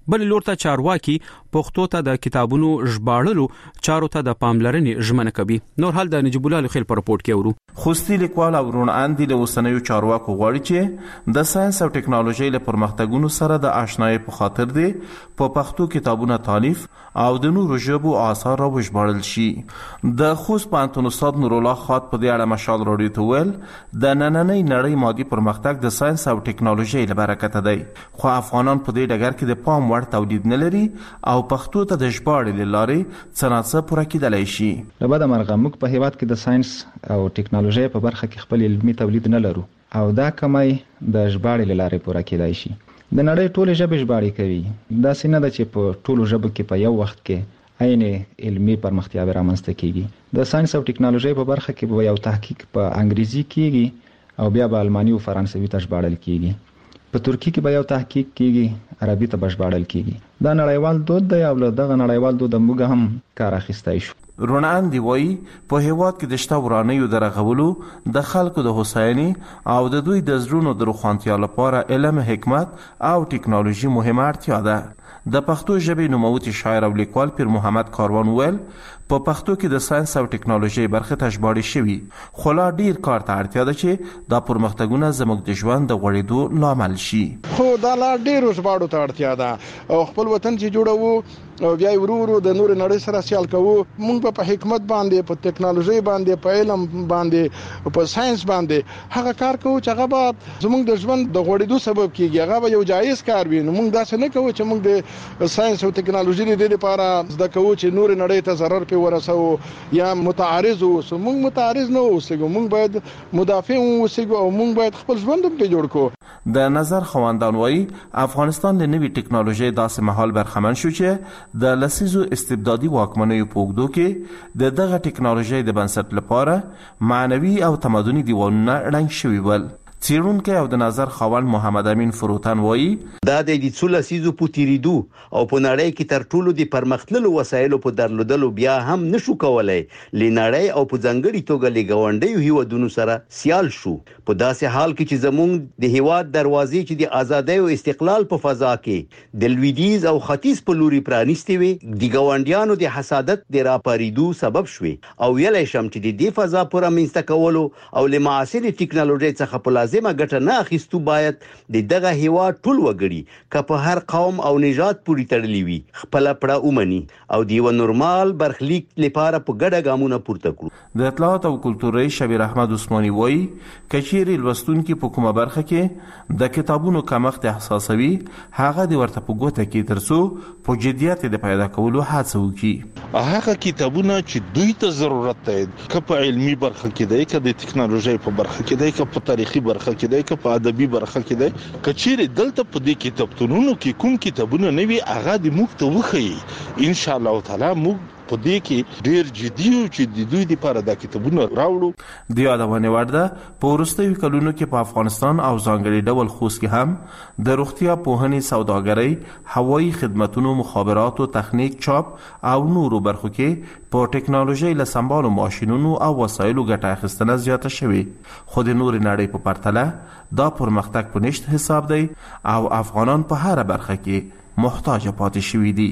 بل لور ته چارواکي پښتو ته د کتابونو ژباړلو چارو ته د پاملرنې ژمنه کوي. نور حال د نجیب الله خیل پر رپورت کې ورو. خوستي لیکوال او رون اندي له اوسنیو چارواکو غواړي چې د ساينس او ټکنالوژي له پرمختګونو سره د آشنای په خاطر دی په پښتو کتابونو تالیف او د نورو ژبو آثار را وژباړل شي. د خوست پوهنتون استاد نور الله خاط په دې اړه مشال راډیو ته ویل د نننۍ نړۍ مادي پرمختګ د ساينس او ټکنالوژي له برکته دی، خو افغانان په دې ډګر کې د پام وړ تولید نه لري او پښتو ته د ژباړې لارې څنګه پوره کېدلی شي. له بده مرغه موږ په هیواد کې د ساينس او ټکنالوژي په برخه کې خپل علمي تولید نه لرو او دا کمای د ژباړې لارې پوره کېدای شي. د نړۍ ټولې ژبې ژباړې کوي، دا څنګه ده چې په ټولو ژبو کې په یو وخت کې عین علمي پرمختیا رامنځته کیږي. د ساينس او ټکنالوژي په برخه کې به یو تحقیق په انګریزي کیږي او بیا به الماني او فرانسوي ته ژباړل کیږي. په ترکی کې به یو تحقیق کیږي، عربي ته به ژباړل کیږي. دا نړیوال دود دی او له دغه نړیوال دود موږ هم کار اخیستی شو. رونان دی وای په هیواد کې د شته ورانیو درغولو د خلکو د هوساینې او د دوی د زړونو د روښانتیا لپاره علم، حکمت او ټکنالوژي مهمه اړتیا ده. د پښتو ژبې نوموتی شاعر او لیکوال پیر محمد کاروان ویل په پښتو کې د ساينس او ټکنالوژي برخه ته ژباړې شوي، خو لا ډیر کار ته اړتیا ده چې دا پرمختګونه زموږ د ژوند د غوړېدو لامل شي. خو دا لا ډیر ژباړو ته اړتیا ده او خپل وطن چې جوړوو او بیا ورورو د نور نړۍ سره سیال کوو. موږ په حکمت باندې، په ټکنالوژي باندې، په علم باندې، په ساينس باندې هغه کار کوو چې هغه به زموږ د ژوند د غوړېدو سبب کیږي، هغه به یو جایز کار وي. نو موږ دا څه نه کوو چې موږ د ساينس او ټکنالوژي د لپاره زده کوو چې نور نړۍ ته ضرر په ورسو یا متعارض اوسو. موږ متعارض نه اوسو، موږ باید مدافع اوسو او موږ باید خپل ژوند په جوړ کړو. د نظر خواندان وایي افغانستان له نوې ټکنالوژي داسې مهال برخمن شو چې د لسیزو استبدادي واکمنیو په اوږدو کې د دغه ټکنالوژي د بنسټ لپاره معنوي او تمدني دیوالونه ړنګ شوي ول. څېړونکی او د نظر خاوند محمد امین فروتن وایي دا د دې څو لسیزو په تیریدو او په نړۍ کې تر ټولو د پرمختللو وسایلو په درلودلو بیا هم نشو کولای لنړۍ او په ځانګړي توګه لګاونډیو هیوادونو سره سیال شو. په داسې حال کې چې زموږ د هیواد دروازې چې د ازادۍ او استقلال په فضا کې د لویدیز او ختیځ په لوري پرانیستې وي، د ګاونډیانو د حسادت د راپاریدو سبب شوي او ویلی شم چې د دې فضا په رامنځته کولو او له معاصرې ټکنالوژۍ څخه په لازمه ګټه نه اخیستو باید د دغه هیواد ټول وګړي که په هر قوم او نژاد پورې تړلي وي خپله پړه ومني او د یوه نورمال برخلیک لپاره په ګډه ګامونه پورته کړو. د اطلاعات او کلتور رئیس شبیر احمد عثماني وایي که چیرې لوستونکي په کومه برخه کې د کتابونو کمښت احساسوي هغه د ورته په ګوته کې تر څو په جدیت د پیدا کولو هڅه وکړي. هغه کتابونه چې دوی ته ضرورت دی، که په علمي برخه کې دی، که د ټکنالوژي په برخه کې دی، که په تاریخي برخه کې دی، که په ادبي برخه کې دی، که چیرې دلته په دې کتابتونونو کې کوم کتابونه نه وي هغه د موږ ته وښیي. ان شاء الله تعالی موږ په دې کې ډیر جدي یو چې د دوی لپاره دا کتابونه راوړو. د یادونه وړ ده په وروستیو کلونو کې په افغانستان او ځانګړي ډول خوست کې هم د روغتیا پوهنې، سوداګرۍ، هوایي خدماتونو، مخابراتو، تخنیک، چاپ او نورو برخو کې په ټکنالوژي له سمبالو ماشينونو او وسایلو ګټه اخیستنه زیاته شوې، خو د نور نړۍ په پرتله دا پرمختګ په نشت حساب دی او افغانان په هر برخه کې محتاج پاتې شوي دي.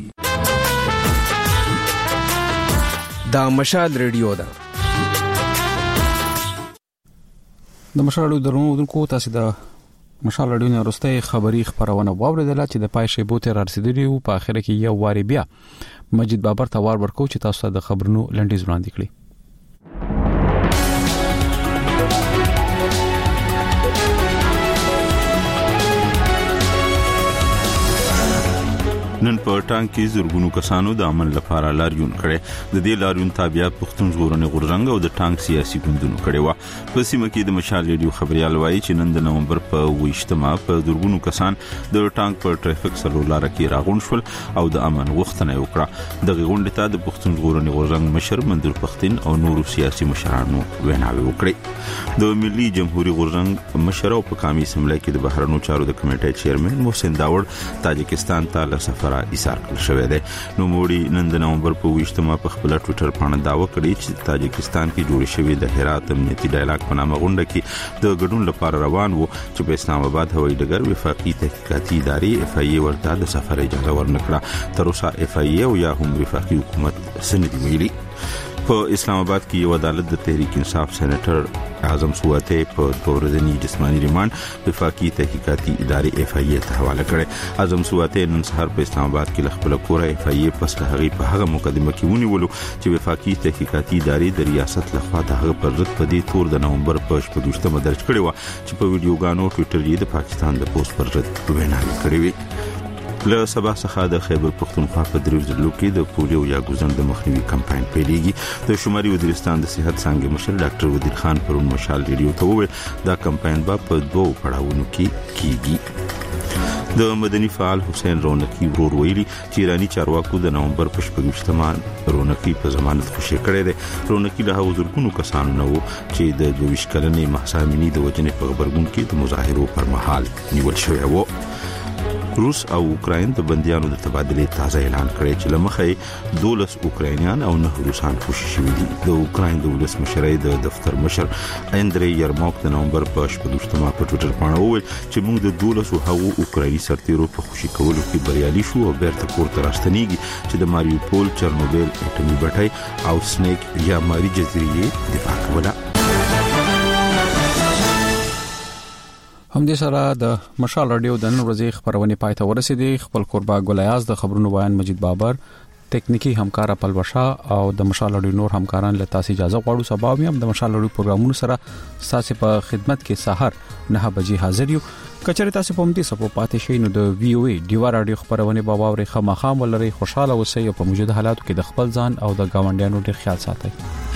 دا مشال ریډیو ده. د مشال ریډیو درنو تاسو د مشال ریډیو نه وروستۍ خبري خبرونه واوریدله چې د پای شیبو ته رسیدلی او په اخر کې یو واری بیا مجید بابر ته وار ورکو چې تاسو د خبرونو لنډیز وړاندې کړي. نن په ټانک کې زرګونو کسانو د عمل لپاره لاریون کړي. د دې لاریون تابعیت پښتون ژغورنې غورځنګ او د ټانک سیاسي ګوندونو کړي و. په سیمه کې د مشال ریډیو خبريال وایي چې نن د نومبر په ویشتمه په زرګونو کسان د ټانک په ټریفیک سرولار کې راغونډ شول او د امن غوښتنه وکړه. د غونډې ته د پښتون ژغورنې غورځنګ مشر منظور پښتين او نورو سیاسي مشرانو ویناوي وکړي. د ملي جمهوریت غورځنګ مشر او په قومي اسمبلی کې د بهرنیو چارو د کمیټې چیرمن محسن داوړ تاجکستان ته له سفر ایثار کړل شوی دی. نو موړي نن د نومبر په ویشتمه په خپل ټوئیټر باندې داوا کړی چې تاجکستان کې جوړ شوی د هرات امنیتي ډایلاګ په نامه غونډه کې د ګډون لپاره روان وو چې په اسلام آباد هوایي ډګر وفاقي تحقیقاتي ادارې اف ای ای ورته د سفر اجازه ورنکړه. تر اوسه اف ای ای او یا هم وفاقي حکومت سندې ویلي. په اسلام آباد کې یو عدالت د تحریک انصاف سېنیټر اعظم سواته په تورزنی جسمانی ریماند وفاقي تحقیقاتي ادارې اف ای ای ته حواله کړه. اعظم سواته نن سهار په اسلام آباد کې خپل کور اف ای ای پس له هغه په هغه مقدمه کې ونیولو چې وفاقي تحقیقاتي ادارې د ریاست لخوا د هغه پر ضد په دې تور د نومبر په شپږمه درج کړی و چې په ویډیوګانو ټوئیټر یې د پاکستان د پوسټ پر ضد ویناوې کړې وې. له سبا څخه د خیبر پختونخوا په درو ضلعو کې د پولیو یا ګوزن د مخنیوي کمپاین پیلېږي. د شمالي وزیرستان د صحت څانګې مشر ډاکټر ودیر خان پرون مشال ریډیو ته وویل دا کمپاین به په دوه پړاوونو کې کیږي. د مدني فعال حسین رونقي ورور ویلي چې ایرانی چارواکو د نومبر په شپږمه رونقي په ضمانت خوشی کړی دی. رونقي له هغو زرګونو کسانو نه و چې د دویش کلنې محسا امینی د وجنې په خبرګون کې د مظاهرو پر مهال نیول شوی و. روس او اوکراین د بنديانو د تبادلې تازه اعلان کړی چې لمخې دولس اوکراینیان او نه روسان خوشي شوي دي. د اوکراین د ولس مشرۍ د دفتر مشر اندری یرماک د نومبر په شپږمه په ټوئیټر باندې وویل چې موږ د دولس او هغو اوکرایني سرتیرو په خوشي کولو کې بریالي شو او بیرته کورته راستنیږي چې د ماریوپول، چرنوبیل اټومي بټۍ او سنیک یا ماری جزیرې دفاع کوله. هم دې سره د مشال رادیو د نن ورځې خبرونه پای ته ورسېدې. خپل قربا ګلیاز د خبرونو بیان مجید بابر، تکنیکی همکار خپل وشا او د مشال رادیو نور همکاران له تاسو اجازه غواړو. سبا هم د مشال رادیو پروګرامونو سره تاسو په خدمت کې سحر نه بجې حاضر یو. کچره تاسو په مدي سپو پاتې شئ نو د وی او ای ډیوا رادیو خبرونه باباوري خامخام ولري. خوشاله اوسئ او په موجوده حالاتو کې د خپل ځان او د گاونډیانو ډیر خیال ساتئ.